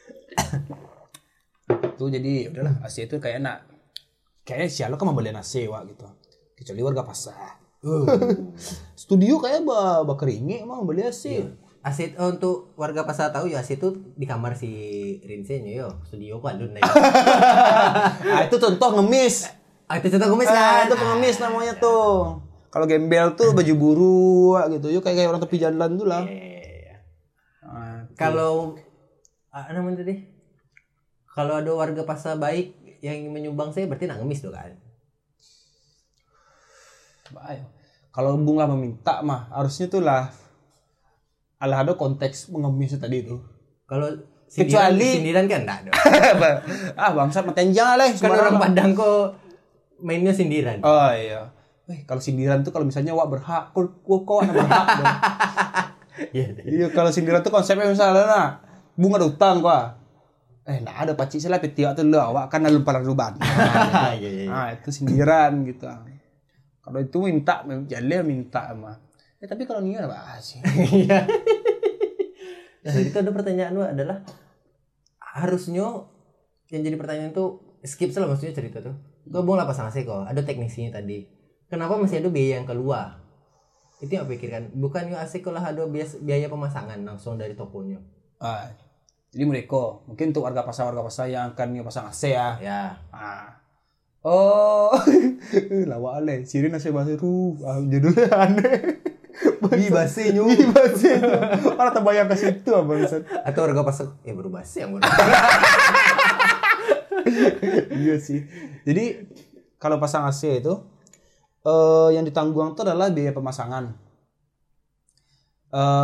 Tuh jadi udahlah A C itu kayak enak. Kayaknya siapa kan mau beli A C wak gitu. Kecuali warga pasar. Uh. Studio kayak ba bakeringe emang beli A C. A C oh, untuk warga pasar tahu ya A C itu di kamar si Rinsenya yo. Studio ku alun. Ah itu contoh ngemis. Ah, itu contoh kumis Ah, kan. itu pengemis namanya tuh. Kalau gembel tuh baju buru gitu. Yuk kayak kayak orang tepi jalan tuh lah. Iya. Ah, Kalau apa namanya tadi? Kalau ada warga pasar baik yang menyumbang saya berarti nak ngemis dong kan. Baik. Kalau Bung lah meminta mah harusnya tuh lah alah ada konteks mengemis tadi itu. Kalau sindiran, Kecuali- sindiran kan enggak dong. ah bangsat matenjang lah Kan orang Padang kok mainnya sindiran. Oh iya. Eh kalau sindiran tuh kalau misalnya wak berhak, kok kok kok ada berhak dong. Iya. Iya kalau sindiran tuh konsepnya misalnya nah, Bung ada utang gua. Eh nah ada pacik saya lah petiak tuh lu awak kan lalu pada ruban. Iya iya. Ah itu sindiran gitu. Kalau itu minta jalan minta mah. Eh tapi kalau Nia apa sih? Iya. Nah, itu ada pertanyaan Wak adalah harusnya yang jadi pertanyaan tuh skip salah maksudnya cerita tuh. Kau boleh pasang A C kok, ada teknisinya tadi. Kenapa masih ada biaya yang keluar? Itu yang aku pikirkan. Bukan A C kalau ada biaya, biaya pemasangan langsung dari tokonya. Ah, jadi mereka mungkin untuk warga pasar warga pasar yang akan pasang A C ya. Ya. Ah. Oh, lawa ale. Siri nasi baru. Ah, judulnya aneh. Di basinya. Di bahasanya. Orang terbayang ke situ apa bangsat. Atau warga pasar ya baru basi yang baru. Iya sih. Jadi kalau pasang A C itu eh yang ditanggung itu adalah biaya pemasangan.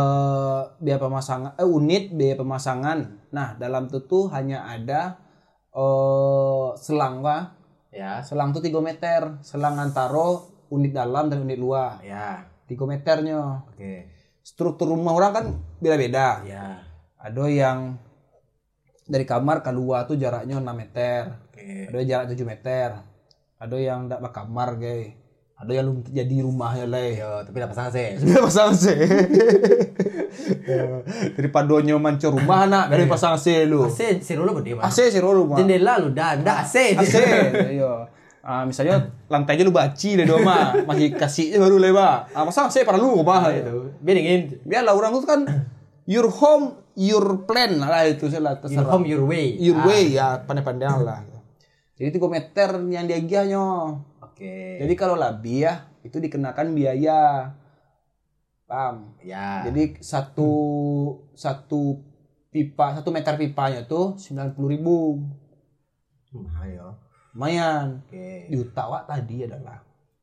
Eh biaya pemasangan eh unit biaya pemasangan. Nah, dalam itu tuh hanya ada eh selang Pak. Ya. Selang tuh tiga meter. Selang antara unit dalam dan unit luar. Ya. tiga meternya. Oke. Struktur rumah orang kan beda-beda. Ya. Ada yang dari kamar ke luar tuh jaraknya enam meter. Oke. Ada yang jarak tujuh meter. Ada yang enggak berkamar, guys. Ada yang belum jadi rumahnya lah. Yo, tapi udah pasang sih. Sudah pasang C. Daripada nyo mancur rumah nak dari pasang C lu. A C si Rolo gede mah. A C sih rumah. Jendela lu dah, ndak A C. A C. Iya. Ah misalnya lantainya lu baci deh doma, masih kasihnya baru lebar. Ah pasang A C perlu rumah itu. Biar dingin. Biarlah orang tuh kan your home, your plan lah itu salah Your home, your way. Your Ah. way ya pandai-pandai lah. Jadi tiga meter yang diagihnya. Oke. Jadi kalau lebih ya itu dikenakan biaya. Paham? Ya. Jadi satu satu pipa satu meter pipanya tuh sembilan puluh ribu. Mahal ya. Lumayan. Oke. Di Utawa tadi adalah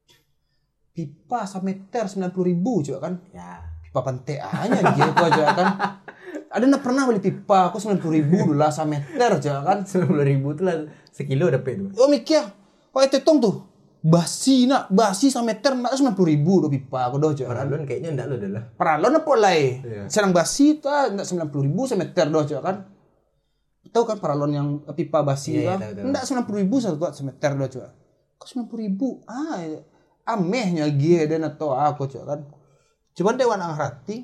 pipa semeter sembilan puluh ribu juga kan? Ya. Pipa panteanya gitu aja kan? Ada nggak pernah beli pipa? Aku sembilan puluh ribu dulu lah semeter aja kan? Sembilan puluh ribu tuh lah sekilo dapet tuh. Oh mikir, kok itu tong tuh? Basi nak, basi semeter nak sembilan puluh ribu do pipa aku doh aja. Paralon kayaknya ndak lu dah lah. Paralon apa lai? Iya. Senang basi tuh ndak sembilan puluh ribu semeter doh aja kan? Tahu kan paralon yang pipa basi Iya, iya, kan? tahu, tahu. Ndak sembilan puluh ribu satu buat semeter doh aja. Kok sembilan puluh ribu? Ah, amehnya gie dan atau aku aja kan? Cuman dewan angrati.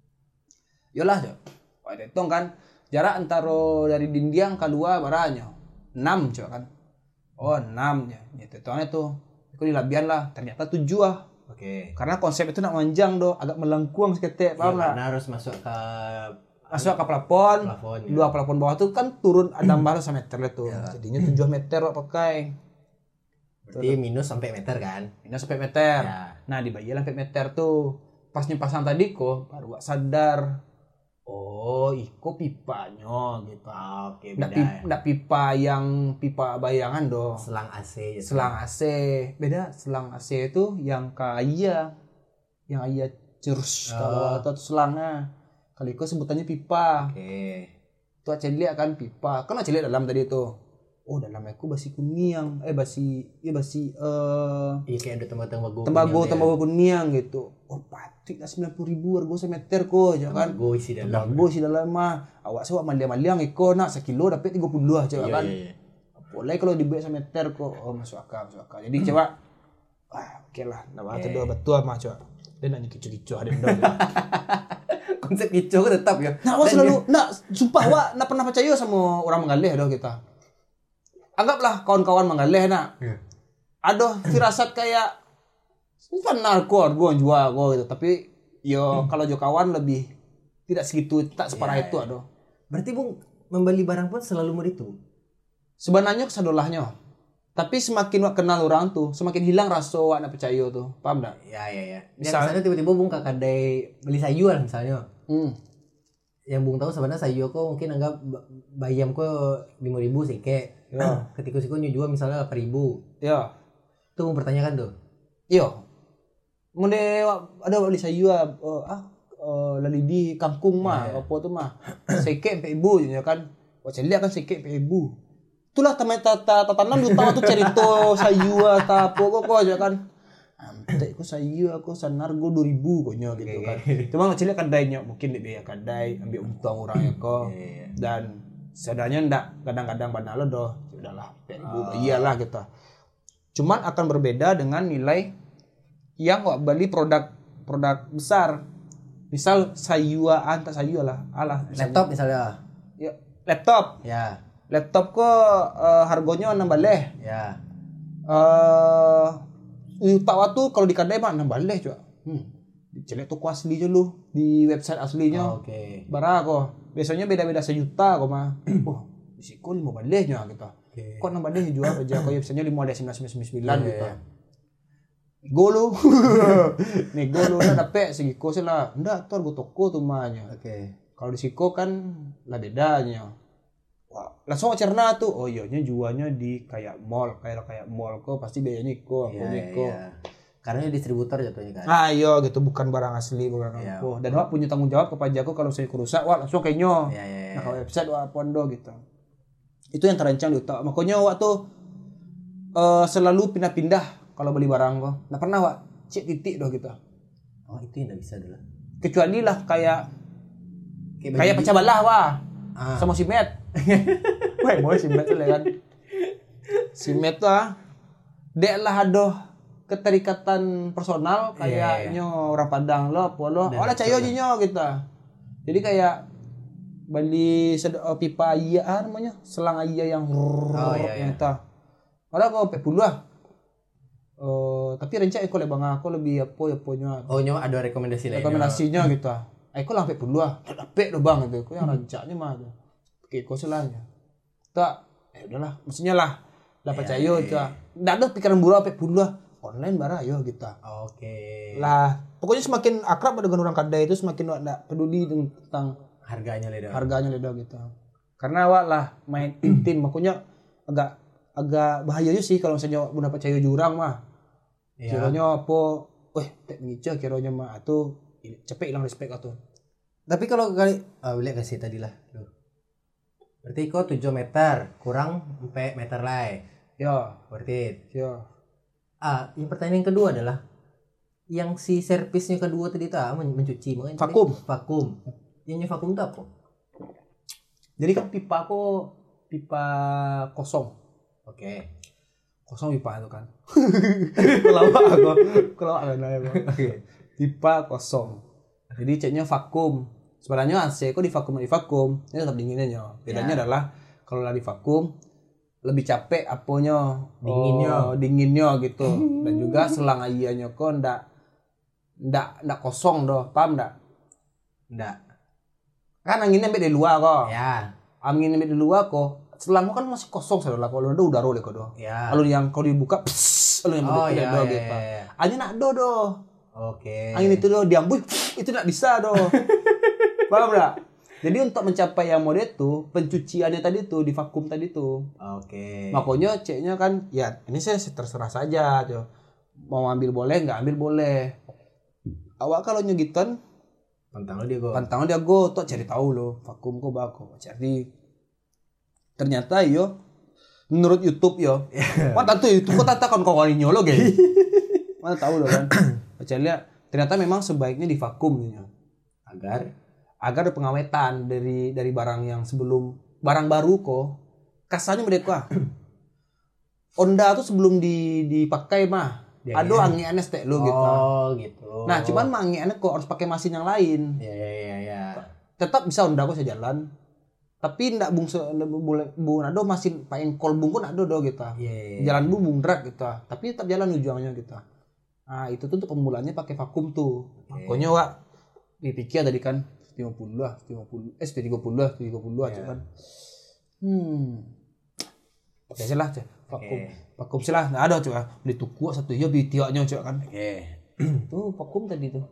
Yolah aja. Wah, hitung kan jarak antara dari dinding ke luar baranya enam coba kan. Oh, enam ya. Itu hitungnya tuh. Aku di labian lah, ternyata tujuh ah. Oke. Karena konsep itu nak manjang do, agak melengkung seketek, paham Ya, nggak? karena harus masuk ke Masuk ke plafon, Plafon, ya. dua plafon bawah tuh kan turun ada baru semeter tuh. Jadinya tujuh meter wak pakai. berarti minus sampai meter kan? Ini sampai meter. Ya. Nah, dibayar sampai meter tuh. Pas pasang tadi kok baru wak sadar. Oh, iko pipanya gitu. Ah, Oke, Nggak, beda. pipa, nggak pipa yang pipa bayangan dong. Selang A C gitu. Selang A C. Beda selang A C itu yang kaya. Yang ayah cerus Oh. kalau atau selangnya. Kali itu sebutannya pipa. Oke. Itu aja lihat kan pipa. Kan aja lihat dalam tadi itu. Oh, dalamnya aku basi kuning. Eh basi ya basi eh Iya kayak ada tembago-tembago. tembago kuning, tembago kuning gitu. Oh, patik lah sembilan puluh ribu harga semeter kok ya ya. kan. Tembago isi dalam. Tembago sih dalam mah. Awak sewa maliang-maliang iko nak sekilo dapat tiga puluh dua aja Iya, kan. iya, iya. Boleh kalau dibuat semeter kok. Oh, masuk akal, masuk akal. Jadi coba ah, oke lah. Nah, Oke. okay. betul mah coba. Dia nak kicu-kicu ada dong. Konsep hijau tetap ya. Nah, awak Dan selalu nak sumpah awak nak pernah percaya sama orang Menggaleh dah kita. Anggaplah kawan-kawan Menggaleh nak. Iya. Ada firasat kayak benar kok gue jual gue gitu. Tapi yo kalau jo kawan lebih tidak segitu tak separah Iya, itu iya. aduh. Berarti Bung membeli barang pun selalu meritu. Sebenarnya kesadolahnya. Tapi semakin wak kenal orang tuh, semakin hilang rasa wak nak percaya tuh. Paham tak? Ya ya ya. Misal- Misal, misalnya tiba-tiba Bung ke kedai beli sayur misalnya. Hmm. Yang Bung tahu sebenarnya sayur kok mungkin anggap ba- bayam kok lima ribu sih kayak. Ya. Ketika sih kok jual misalnya delapan ribu. Ya. Tuh Bung pertanyakan tuh. Iyo. Mende ada beli sayur uh, ah uh, lalidi kangkung mah Iya. apa tuh mah. Sekek empat ribu ya kan. Wah celia kan sekek empat ribu. Itulah teman tata tanam di utama tuh cerita sayur ta apa kok kok aja kan. Ampe aku sayur aku sanar go dua ribu koknya gitu kan. Cuma celia kadainya mungkin di biaya kadai ambil untung orangnya kok. Iya, iya. Dan sebenarnya ndak kadang-kadang banal doh. Sudahlah empat ribu iyalah gitu. Cuman akan berbeda dengan nilai yang wak beli produk produk besar. Misal sayur antar sayur lah. Alah Laptop misalnya. ya, laptop. Ya. Laptop kok eh, harganya enam baleh. Ya. Eh Utawa tuh kalau di kedai mah enam baleh coba. Hmm. Dicelek toko asli aja lu di website aslinya. Oh, Oke. Bara kok. Biasanya beda-beda sejuta kok mah. Oh, bisiko lima balehnya gitu. Oke. Kok enam baleh jual aja kok biasanya lima baleh sembilan sembilan sembilan Iya, gitu. iya. Go lu. Nih go lu udah dapet segiko sih lah. Ndak tuh harga toko tuh mahnya. Oke. Kalau di Siko kan lah bedanya. Wah, langsung cerna tuh. Oh iya, jualnya di kayak mall, kayak kayak mall kok pasti biayanya iko, Iya, aku iko. iya. Karena dia distributor jatuhnya kan. Ah iya gitu, bukan barang asli, bukan Iya. aku. Dan wak punya tanggung jawab ke pajakku kalau saya rusak, wah langsung kayaknya. Iya, iya, iya. Nah kalau website wak pondo gitu. Itu yang terancang di otak. Makanya Wak tuh uh, selalu pindah-pindah kalau beli barang kok. Nggak pernah Wak cek titik doh kita. Oh itu yang nggak bisa dulu. Kecuali lah kayak Kayak, kayak baju- pecah belah Wak. Ah. Sama si Met. Wah, boy si Met tuh lah kan. Si Met tuh ah, dek lah aduh keterikatan personal Iya, kayaknya orang Padang lo, polo. Dan Oh lah cayo betul. jinyo kita. Jadi kayak beli sed- oh, pipa iya ah, namanya selang iya yang Oh, iya, yang iya. kita. Ada kok empat puluh lah. Eh, tapi rencana aku lebih bang aku lebih apa ya punya Oh nyo ada rekomendasi lain. rekomendasinya gitu. Aku lah empat puluh lah. Dapet lo bang itu. Aku yang rancaknya mah tuh. Pakai kau selanya. Tak, eh udahlah. Maksudnya lah. Lah Iya, percaya iya, itu. Nggak ada pikiran buruk empat puluh lah. Online barang ayo gitu. Oke. Lah, pokoknya semakin akrab dengan orang Kadai itu semakin enggak peduli tentang Harganya leda. harganya lidah gitu. Karena awak lah main intim, makanya agak agak bahaya juga sih kalau misalnya awak dapat cayo jurang mah. Iya. Kiranya apa, weh, tek ngica kiranya mah atau cepet hilang respect atau. Tapi kalau kali ah boleh kasih tadi lah. Duh. Berarti kau tujuh meter kurang empat meter lah. Ya, Berarti ya. ah yang pertanyaan kedua adalah yang si servisnya kedua tadi tuh ah, men- mencuci makanya tadi- Vakum. Vakum. Yang vakum itu apa? Jadi kan pipa aku pipa kosong. Oke. Kosong pipa itu kan. Kalau aku, kalau aku Oke. Pipa kosong. Jadi ceknya vakum. Sebenarnya A C kok di vakum di vakum, ini tetap dinginnya. Bedanya Ya. adalah kalau di vakum lebih capek apanya Dinginnya. oh, dinginnya gitu. Dan juga selang airnya kok ndak ndak ndak kosong doh, paham ndak? Enggak. Kan anginnya ambil dari luar kok. Ya. Angin ambil dari luar kok. Selangmu kan masih kosong saudara. Kalau ada udara deh kok doh. Ya. Kalau yang kalau dibuka, pss, kalau yang Oh begitu iya, doh iya, gitu. iya. Angin nak do doh. Oke. Angin itu doh diambil, itu nggak bisa doh. Paham nggak? Jadi untuk mencapai yang mode itu, pencuciannya tadi tuh di vakum tadi tuh. Oke. Makanya ceknya kan, ya ini saya terserah saja, coy. Mau ambil boleh, nggak ambil boleh. Awak kalau nyegitan, Pantang lo dia gua. pantang dia go, tuh cari tahu lo, vakum kok bako. Cari. Ternyata yo, menurut YouTube yo, mana tahu YouTube kok tatakan kau kali nyolo gay. Mana tahu lo kan? Baca lihat, ternyata memang sebaiknya di vakum nih. Agar Agar ada pengawetan dari dari barang yang sebelum barang baru kok kasarnya mereka Honda tuh sebelum di dipakai mah Dia ada angin. angin aneh stek lo gitu. Oh gitu. Nah cuman mah angin aneh kok harus pakai mesin yang lain. Ya ya ya ya. Tetap bisa Honda kok sejalan. Tapi ndak bung se- ndak boleh bung ada mesin pakai kol bung pun ada do gitu. Iya, iya, iya. Jalan bung bung drak gitu. Tapi tetap jalan ujungnya gitu. Nah itu tuh untuk pemulanya pakai vakum tuh. Oke. Makanya Wak dipikir tadi kan lima puluh lah, lima puluh, eh tiga puluh lah, tiga puluh aja Iya. kan. Hmm. Pakai aja lah, Cak. Vakum. Oke. Vakum sih lah, nggak ada coba. Beli tuku satu ya beli tiaknya coba kan. Oke. Tuh vakum tadi tuh.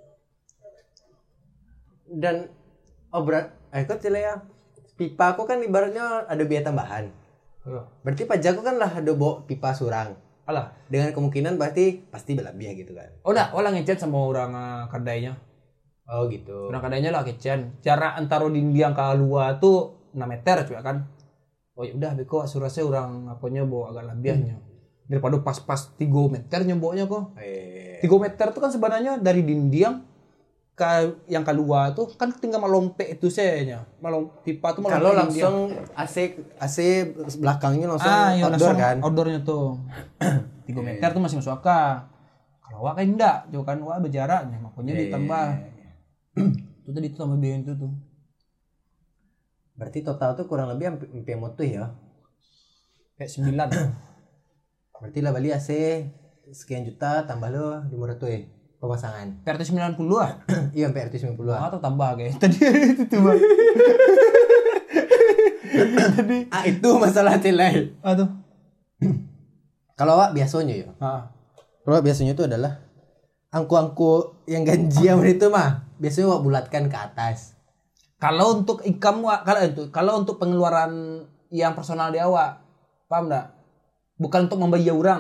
Dan oh berat, eh kok cile ya. Pipa aku kan ibaratnya ada biaya tambahan. Berarti pajakku kan lah ada bawa pipa surang. Alah. Dengan kemungkinan berarti pasti berlebih gitu kan. Oh enggak, orang ngechat sama orang uh, kadainya. Oh gitu. Orang kadainya lah ngechat. Jarak antara dinding ke luar tuh enam meter coba kan. Oh ya udah beko asurasi orang apanya bawa agak lebihnya. Daripada pas-pas tiga meternya bawanya kok. Eh. tiga meter tuh kan sebenarnya dari dinding ke yang keluar tuh kan tinggal melompek itu saya malom pipa tuh melompek Kalau dinding. langsung A C A C belakangnya langsung ah, iya, outdoor langsung kan. outdoornya tuh tiga meter tuh masih masuk akal. Kalau wak kan enggak, jauh kan wak berjaraknya makanya Iya, ditambah. iya, iya. Itu tadi itu tambah biaya itu tuh. Berarti total tuh kurang lebih hampir hampir motu ya. Kayak sembilan. Berarti lah Bali A C sekian juta tambah lo lima ratus ya pemasangan. P R T sembilan puluh ah. Iya sampai R T sembilan puluh an. Atau tambah kayak tadi itu tuh. Bang. Tadi Ah itu masalah tilai. aduh. Kalau Wak biasanya ya. Ah. Kalau Wak biasanya itu adalah angku-angku yang gajian itu mah biasanya Wak bulatkan ke atas. Kalau untuk income wak, kalau itu kalau untuk pengeluaran yang personal di awak, paham enggak? Bukan untuk membayar orang.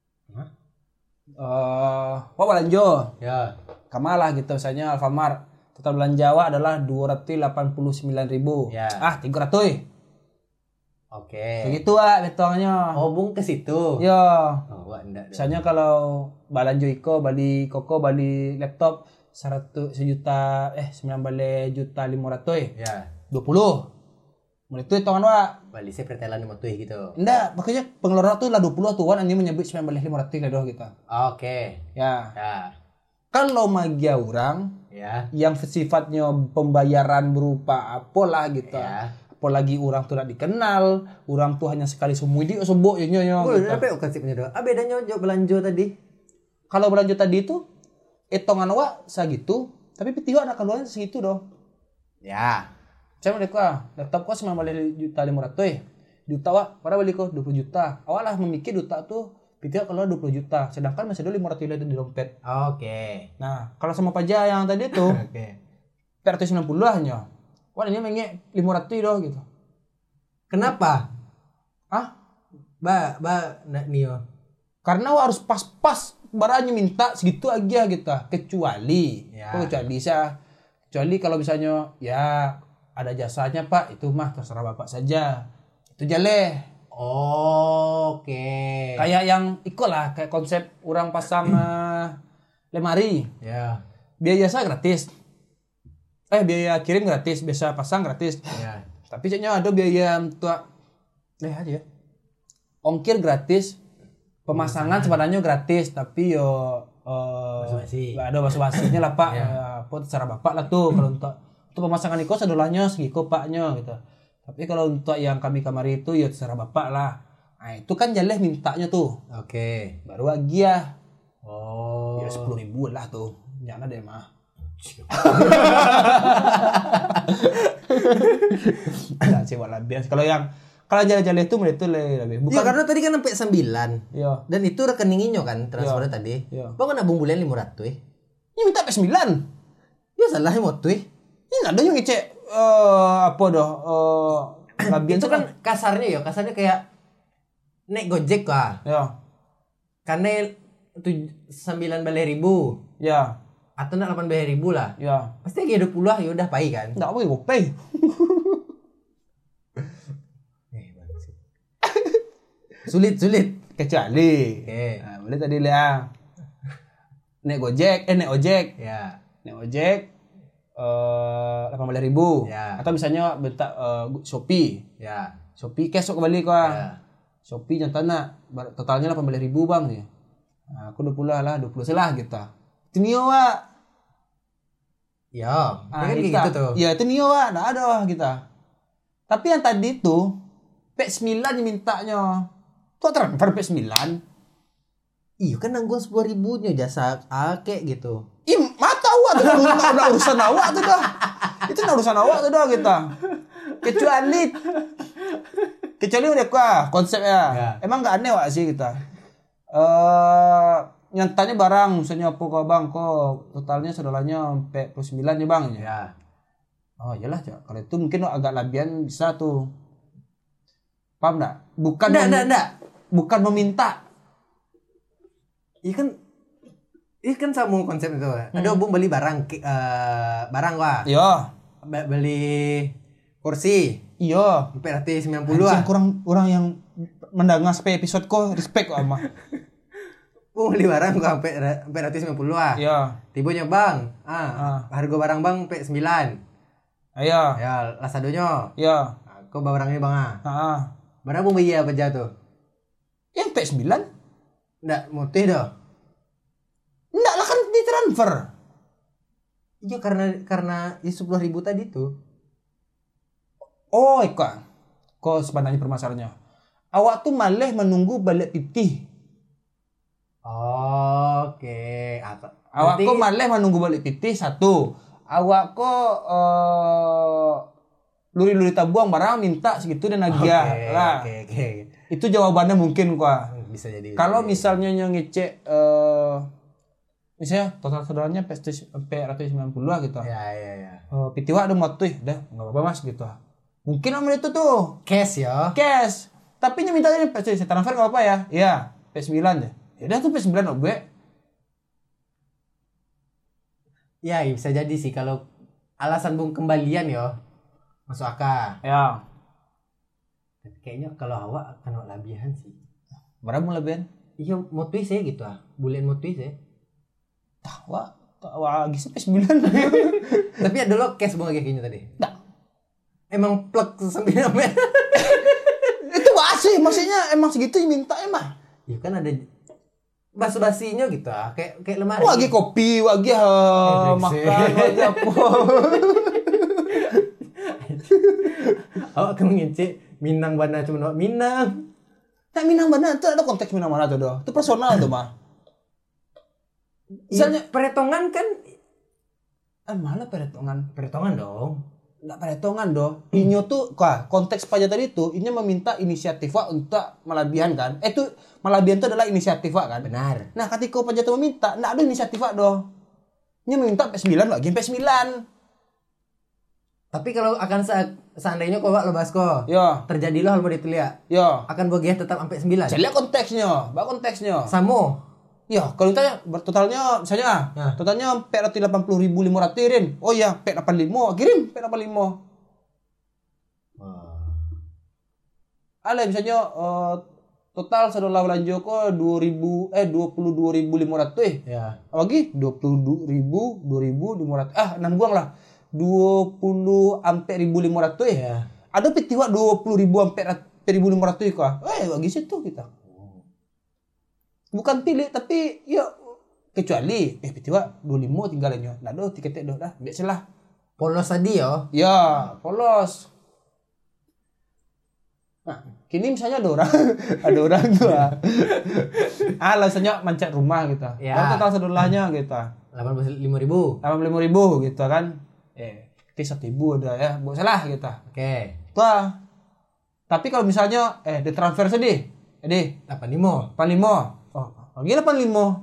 Hah? Eh, wak belanja, Ya. kamalah gitu misalnya Alfamart Total belanja awak adalah dua ratus delapan puluh sembilan ribu. Ya. Ah, tiga ratus. Oke. Begitu ah betongnya. Oh, bung ke situ. Yo. Oh, wah, enggak. Misalnya kalau balanjo iko, bali koko, bali laptop seratus sejuta eh sembilan belas juta lima ratus. Ya. dua puluh. Mulai itu hitungan wak. Bali saya pertelan lima tuh gitu. Enggak, makanya pengeluaran tuh lah dua puluh tuan ini menyebut sembilan belas lima ratus lah doh kita. Oke. Ya. Ya. Kalau magia orang Ya. yang sifatnya pembayaran berupa apalah gitu. Ya. Apalagi orang tuh tidak dikenal, orang tuh hanya sekali semua dia sebut ya nyonya. Oh, apa ya konsepnya doh? Ah, bedanya jauh belanja tadi. Kalau belanja tadi itu hitungan wak segitu, tapi peti wak nak keluaran segitu doh. Ya. Saya mereka laptop kau sembilan belas juta lima ratus. Juta wak, pada beli kau dua puluh juta. Awal lah memikir juta tuh peti wak keluar dua puluh juta, sedangkan masih ada lima ratus juta di dompet. Oke. Nah, kalau sama pajak yang tadi tuh Oke. empat ratus sembilan puluh hanya. Wah, ini mengek lima ratus doh gitu. Kenapa? Ah, Ba, ba, nak nio. karena wah harus pas-pas barangnya minta segitu aja gitu. Kecuali, Ya. oh, kecuali saya, kecuali kalau misalnya ya ada jasanya Pak, itu mah terserah Bapak saja. Itu jale. Oke. Kayak yang ikut lah, kayak konsep orang pasang uh, lemari. Ya. Biaya jasa gratis. Eh, biaya kirim gratis, biasa pasang gratis. Ya. Tapi kayaknya ada biaya untuk eh aja. Ongkir gratis. Pemasangan sebenarnya gratis, tapi yo eh Basa-basi. ada basa-basinya lah Pak. Ya. Eh, apa secara Bapak lah tuh kalau untuk untuk pemasangan itu sadolahnya segitu Paknya gitu. Tapi kalau untuk yang kami kamari itu ya secara Bapak lah. Nah, itu kan jaleh mintanya tuh. Oke. Baru lagi ya. Oh. Ya sepuluh ribu lah tuh. Jangan deh mah. Nah, cewek lah biasa. Kalau yang kalau jalan-jalan itu itu lebih. Bukan. Ya, karena tadi kan sampai sembilan. Iya. Dan itu rekeningnya kan transfernya Iya. tadi. Iya. Bang kan abang bulan lima ratus. Ini minta P sembilan. Ya salah mau tuh. Ini ada yang ngecek eh apa dah eh labian Itu kan kasarnya ya, kasarnya kayak naik Gojek kah. ya. Karena tuj- sembilan belas ribu Ya. atau nak delapan belas ribu lah. Ya. Pasti kayak dua puluh lah, ya udah pai kan. Enggak boleh gopay. Eh, bangsat. Sulit, sulit. Kecuali. Oke. Nah, boleh tadi lah. Naik Gojek, eh naik ojek. Ya. Naik ojek eh delapan belas ribu. Ya. Atau misalnya bentak eh, Shopee. Ya. Shopee cash kok kembali kok. Ya. Shopee nyatanya bar- totalnya delapan belas ribu bang ya. Nah, aku dua puluh lah, dua puluh selah gitu. Itu Nio Wak. Ya, Ah, kan kayak kita- gitu tuh. Ya itu Nio Wak, nah ada wah kita. Tapi yang tadi tuh P sembilan yang mintanya. Kok transfer P sembilan? Iya kan nanggung sepuluh ribunya jasa ake gitu. Ih, mata awak tuh udah, udah urusan awak tuh dah. Itu udah urusan awak tuh dah kita. Kecuali kecuali udah kuah konsepnya. Ya. Emang nggak aneh wak sih kita. Eh nyatanya barang misalnya apa kok bang kok totalnya saudaranya sampai puluh sembilan ya bang ya. Ya. Oh iyalah Cak. Kalau itu mungkin agak labian bisa tuh. Paham enggak? Bukan Enggak, mem- enggak, enggak. bukan meminta. Iya kan Iya kan sama konsep itu. Ada Hmm. obong beli barang ki- eh, barang wah. Iya. Be- beli kursi Iya. empat ratus sembilan puluh Anjing, ah. kurang orang yang mendengar sampai episode kok respect kok ama. Bung beli barang gua sampai empat ratus sembilan puluh ah. Iya. Tibanya bang, ah, Ah. harga barang bang P sembilan. Iya. Ya, lasadonya. Iya. Aku barangnya bang ah. Heeh. Barang bung bayar apa jatuh? Yang P sembilan? Enggak, mutih dah. Enggak lah kan ditransfer. Iya karena karena sepuluh ribu tadi tuh. Oh, Eka. Kok sebenarnya permasalahannya? Awak tuh malah menunggu balik pipih. Oke. Apa? Awak Berarti- kok malah menunggu balik pipih satu. Awak kok eh luri-luri tabuang barang minta segitu dan Oke, nagia lah. Oke, oke. Itu jawabannya mungkin kok. Bisa jadi. bisa Kalau jadi. misalnya yang ngecek eh misalnya total saudaranya P seratus sembilan puluh lah gitu. Ya, ya, ya. Eh, pitiwa ada motu dah nggak apa-apa mas gitu. Mungkin nomor itu tuh Cash ya. cash. Tapi yang mintanya P saya transfer nggak apa ya? Iya P sembilan deh. Ya udah tuh P sembilan gue. Ya, bisa jadi sih kalau alasan bung kembalian yo masuk akal. Ya. Tapi kayaknya kalau awak akan lebihan sih. Berapa mau lebihan? Iya mau twist ya gitu ah. Bulan mau twist ya. Tah, wah, wah lagi sampai sembilan. Tapi ada lo cash bung lagi kayaknya tadi. Nah, Emang plug sembilan men. itu basi, maksudnya emang segitu yang minta emang. Iya kan ada basa-basinya gitu ah. Kayak kayak lemari. Wah, lagi kopi, lagi uh, makan, lagi apa. Awak akan mengecek Minang Bana cuma Minang. Nah, Minang mana itu ada konteks Minang mana tuh doh. Itu personal tuh mah. Misalnya Misalnya peretongan kan eh malah peretongan. peretongan dong. Enggak peretongan doh. Inyo tuh kah konteks pajak tadi tuh ini meminta inisiatif Wak untuk malabihan kan. Eh tuh malabihan itu adalah inisiatif Wak kan. Benar. Nah, ketika pajak tuh meminta, enggak ada inisiatif Wak doh. Ini meminta P sembilan lagi P sembilan. Tapi kalau akan se- seandainya kau lo basko, Yo, terjadi lo hal mau ditelia, yo. akan bagian tetap sampai sembilan. Saya lihat konteksnya, bak konteksnya. Samo. Ya, kalau ditanya totalnya misalnya, Nah. totalnya P ratus delapan puluh ribu lima ratus kirim. Oh iya, P delapan puluh lima, kirim P delapan puluh lima. Ada misalnya eh, total saudara belanja ko dua ribu eh dua puluh dua ribu lima ratus eh. Ya. Lagi dua puluh dua ribu, dua ribu lima ratus. Ah, enam buang lah. dua puluh ampere ribu lima ratus eh. Ya. Ada petiwa dua puluh ribu ampere ribu lima ratus kah? Eh, bagi situ kita. Bukan pilih tapi ya kecuali eh petiwa dua puluh lima tinggalannya. Nah, doh tiketnya doh dah. Biasalah. Polos tadi yo. Ya, polos. Nah, kini misalnya ada orang, ada orang tuh ah, ah alasannya mancat rumah gitu. Ya. Oh, total sedulahnya gitu. delapan puluh lima ribu. delapan puluh lima ribu gitu kan. Eh, kita satu ribu ada ya, buat salah gitu. Oke. Wah. Tapi kalau misalnya eh ditransfer sedih, jadi delapan puluh lima. delapan puluh lima. Oh, lagi delapan puluh lima.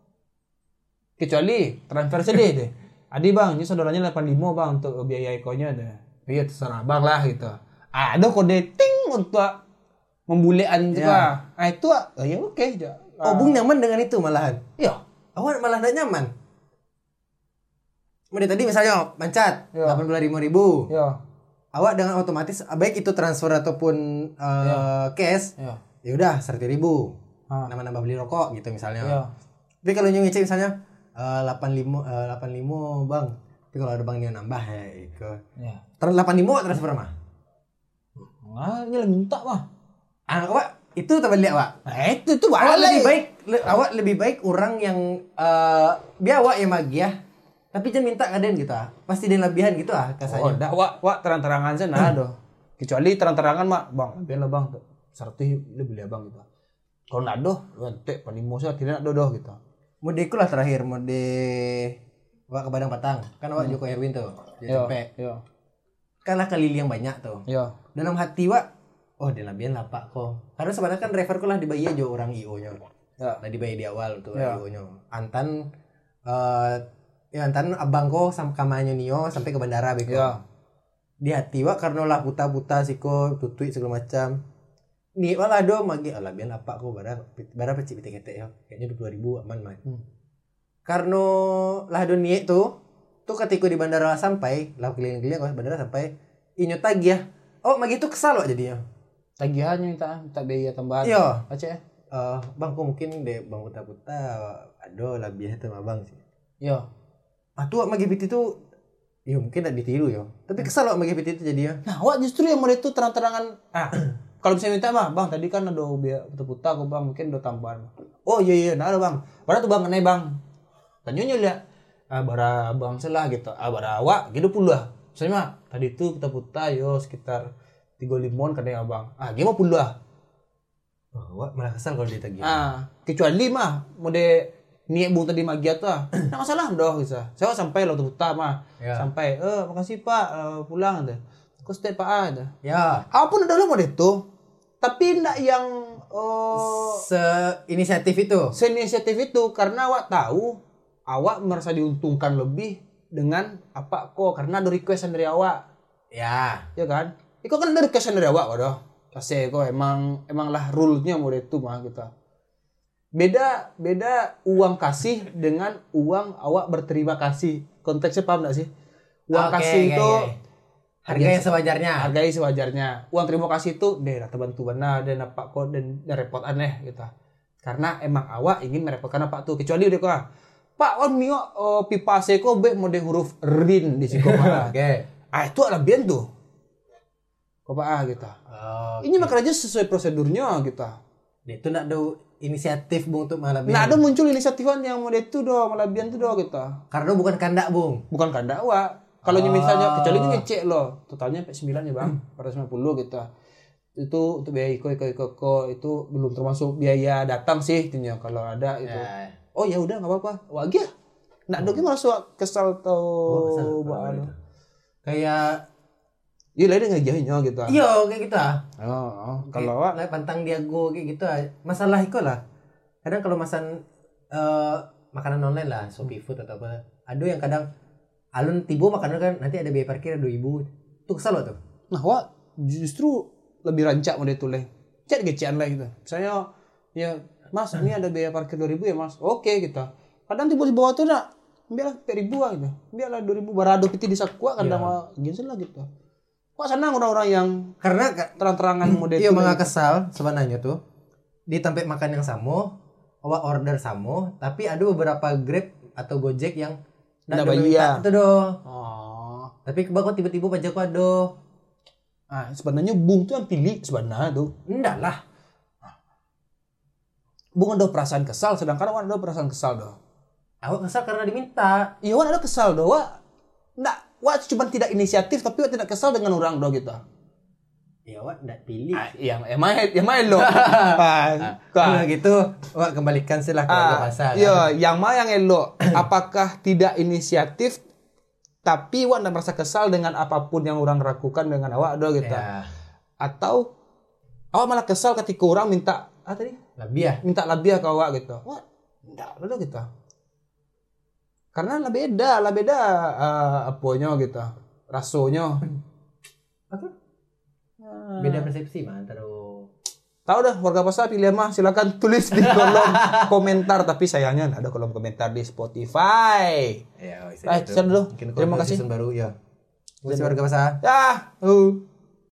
Kecuali transfer sedih deh. Adi bang, ini saudaranya delapan puluh lima bang untuk biaya ekonya ada. Iya terserah bang lah gitu. Ada kode ting untuk membulean juga. Ya. Ah itu ah, ya oke aja. Oh, Bung nyaman dengan itu malahan. Iya. Awak malah tidak nyaman. Kemudian tadi misalnya mancat Ya. delapan puluh lima ribu. Iya. Awak dengan otomatis baik itu transfer ataupun uh, cash, Iya. ya udah seratus ribu. Ah. Nambah-nambah beli rokok gitu misalnya. Iya. Tapi kalau nyung ngecek misalnya uh, delapan puluh lima uh, delapan puluh lima bang. Tapi kalau ada bang yang nambah ya itu. Iya. Terus delapan puluh lima transfer mah. Ah, ini lah minta mah. Ah, awak itu tak balik awak. Nah, itu itu Awak lebih balai. baik le- awak lebih baik orang yang uh, biar awak yang magiah. Tapi jangan minta kaden gitu ah. Pasti dia lebihan gitu ah Oh, kasarnya. dah wak wak terang-terangan saja nah doh. Kecuali terang-terangan mak, bang, biarlah bang, seratus lu beli abang gitu. Kalau nak doh, nanti panimo saya tidak doh doh gitu. Mode ku lah terakhir mode awak ke Padang Patang. Kan awak Joko Erwin tuh. Dia Iya, sampai iya, kan lah kali yang banyak tuh. iya. Dalam hati wak, oh dia lebihan lah pak kok. Karena sebenarnya kan driver ku lah dibayar aja orang I O-nya. Ya. Lah dibayar di awal tuh Ya. I O-nya. Antan eh ya antan abang ko sama kamanyo Nio sampai ke bandara beko. Ya. Di hati wak karena lah buta-buta siko tutui segala macam. Ni wala do magi ala bian apa ko bara bara peci piti-kete ya. Kayaknya dua puluh ribu aman mah. Hmm. Karena lah do nie tuh tuh ketika di bandara sampai lah keliling-keliling ke bandara sampai inyo tagih. Oh magi itu kesal wak jadinya. Tagihannya minta minta biaya tambahan. Iya. Baca ya. Eh bang kok mungkin deh bang buta-buta ado lah biasa sama bang sih. Iya. Ah tuh magi piti tuh ya mungkin tak ditiru ya. Tapi kesal wak magi piti itu jadinya. Nah, wak justru yang mau itu terang-terangan. Ah, kalau bisa minta mah, bang tadi kan ada biaya putar kok bang, mungkin ada tambahan. Oh iya iya, nah ada bang. Bara tuh bang kenai bang. Tanyanya lihat. Ah, bara bang selah gitu. Ah, bara awak gitu puluh lah. Misalnya mah, tadi tuh kita putar yo sekitar tiga limon kadang abang. Ah, gimana puluh lah. Oh, wak malah kesal kalau ditagih. Ah, kecuali mah mode niat bung tadi magia tuh. Ah. Nah, masalah doh bisa. Saya sampai lo tuh putar mah. Ya. Sampai, eh makasih Pak, eh, pulang deh. Kok stay Pak ada. Ya. Apapun adalah mode itu. Tapi enggak yang oh, Se-inisiatif itu. se-inisiatif itu karena awak tahu awak merasa diuntungkan lebih dengan apa kok karena ada requestan dari awak. Ya. Ya kan? Itu kan ada requestan dari awak waduh. Kasih kok emang emanglah rule-nya mode itu mah kita. Beda beda uang kasih dengan uang awak berterima kasih. Konteksnya paham enggak sih? Uang Oke, kasih oke, itu oke. Harga yang sewajarnya. hargai sewajarnya. Uang terima kasih itu deh dah terbantu benar dan apa kok dan dan repot aneh gitu. Karena emang awak ingin merepotkan apa tuh kecuali udah kok Pak on mio oh, pipa seko be mode huruf rin di siko Pak. Oke. Ah itu ada bian tuh. Kok Pak ah gitu. Oh, Ini mah kerja sesuai prosedurnya gitu. itu nak ada inisiatif bung untuk malam Nah, ada muncul inisiatifan yang mode itu doh, malabian tuh doh gitu. Karena bukan kandak bung. Bukan kandak wak. Kalau Oh. misalnya kecuali ini ngecek loh, totalnya sampai sembilan ya bang, empat ratus lima puluh gitu. Itu untuk biaya iko iko iko iko itu belum termasuk biaya datang sih intinya kalau ada itu. Ya. Oh ya udah nggak apa-apa. Wah ya. Nak dogi malah suka kesal tau. Oh, kesal. Bang. Itu. Kayak Iya lah dia ngejahinya gitu. iya kayak gitu ah. Oh, oh. Kalau Kalau wak lah pantang diago kayak gitu ah. Masalah itu lah. Kadang kalau masan eh, makanan online lah, Shopee Food atau apa. Ada yang kadang alun tiba makanan kan nanti ada biaya parkir dua ribu. Tuh kesal loh tuh. nah wak justru lebih rancak mode itu leh. Cek gecean lah gitu. Misalnya ya Mas ini ada biaya parkir dua ribu ya Mas. Oke kita. Kadang tiba di bawah tuh nak biarlah empat ribu gitu. Biarlah dua ribu barado piti di sakua kadang Iya. mah gini lah gitu. Kok senang orang-orang yang Karena ka- terang-terangan mode iya itu. mangga kesal sebenarnya tuh. Di tempat makan yang sama, awak order sama, tapi ada beberapa Grab atau Gojek yang Nggak ada bayar. minta itu doh. Oh. Tapi kebak tiba-tiba pajak ada. Ah, sebenarnya Bung tuh yang pilih sebenarnya tuh. Enggak lah. Bung ada perasaan kesal sedangkan Wan ada perasaan kesal doh. Awak kesal karena diminta. Iya Wan ada kesal doh. Wak enggak, Wak cuma tidak inisiatif tapi Wak tidak kesal dengan orang doh gitu. Ya awak enggak pilih. Ah, yang emang yang main lo. Ah, Kalau gitu, awak kembalikan silah ke Ah, pasar. iya, yang mana yang elok? Apakah tidak inisiatif tapi Wak tidak merasa kesal dengan apapun yang orang lakukan dengan awak do gitu. Ya, Atau awak malah kesal ketika orang minta ah tadi lebih ya. minta lebih ke awak gitu. Wah, enggak do gitu. Karena lah beda, lah beda uh, apanya gitu. Rasonya. Apa? Beda persepsi mah antara Tahu dah warga pasar pilih mah silakan tulis di kolom komentar tapi sayangnya nggak ada kolom komentar di Spotify. ya, Baik, sekian dulu. Terima kasih. Season baru ya. Terima kasih warga pasar. Ya, uh.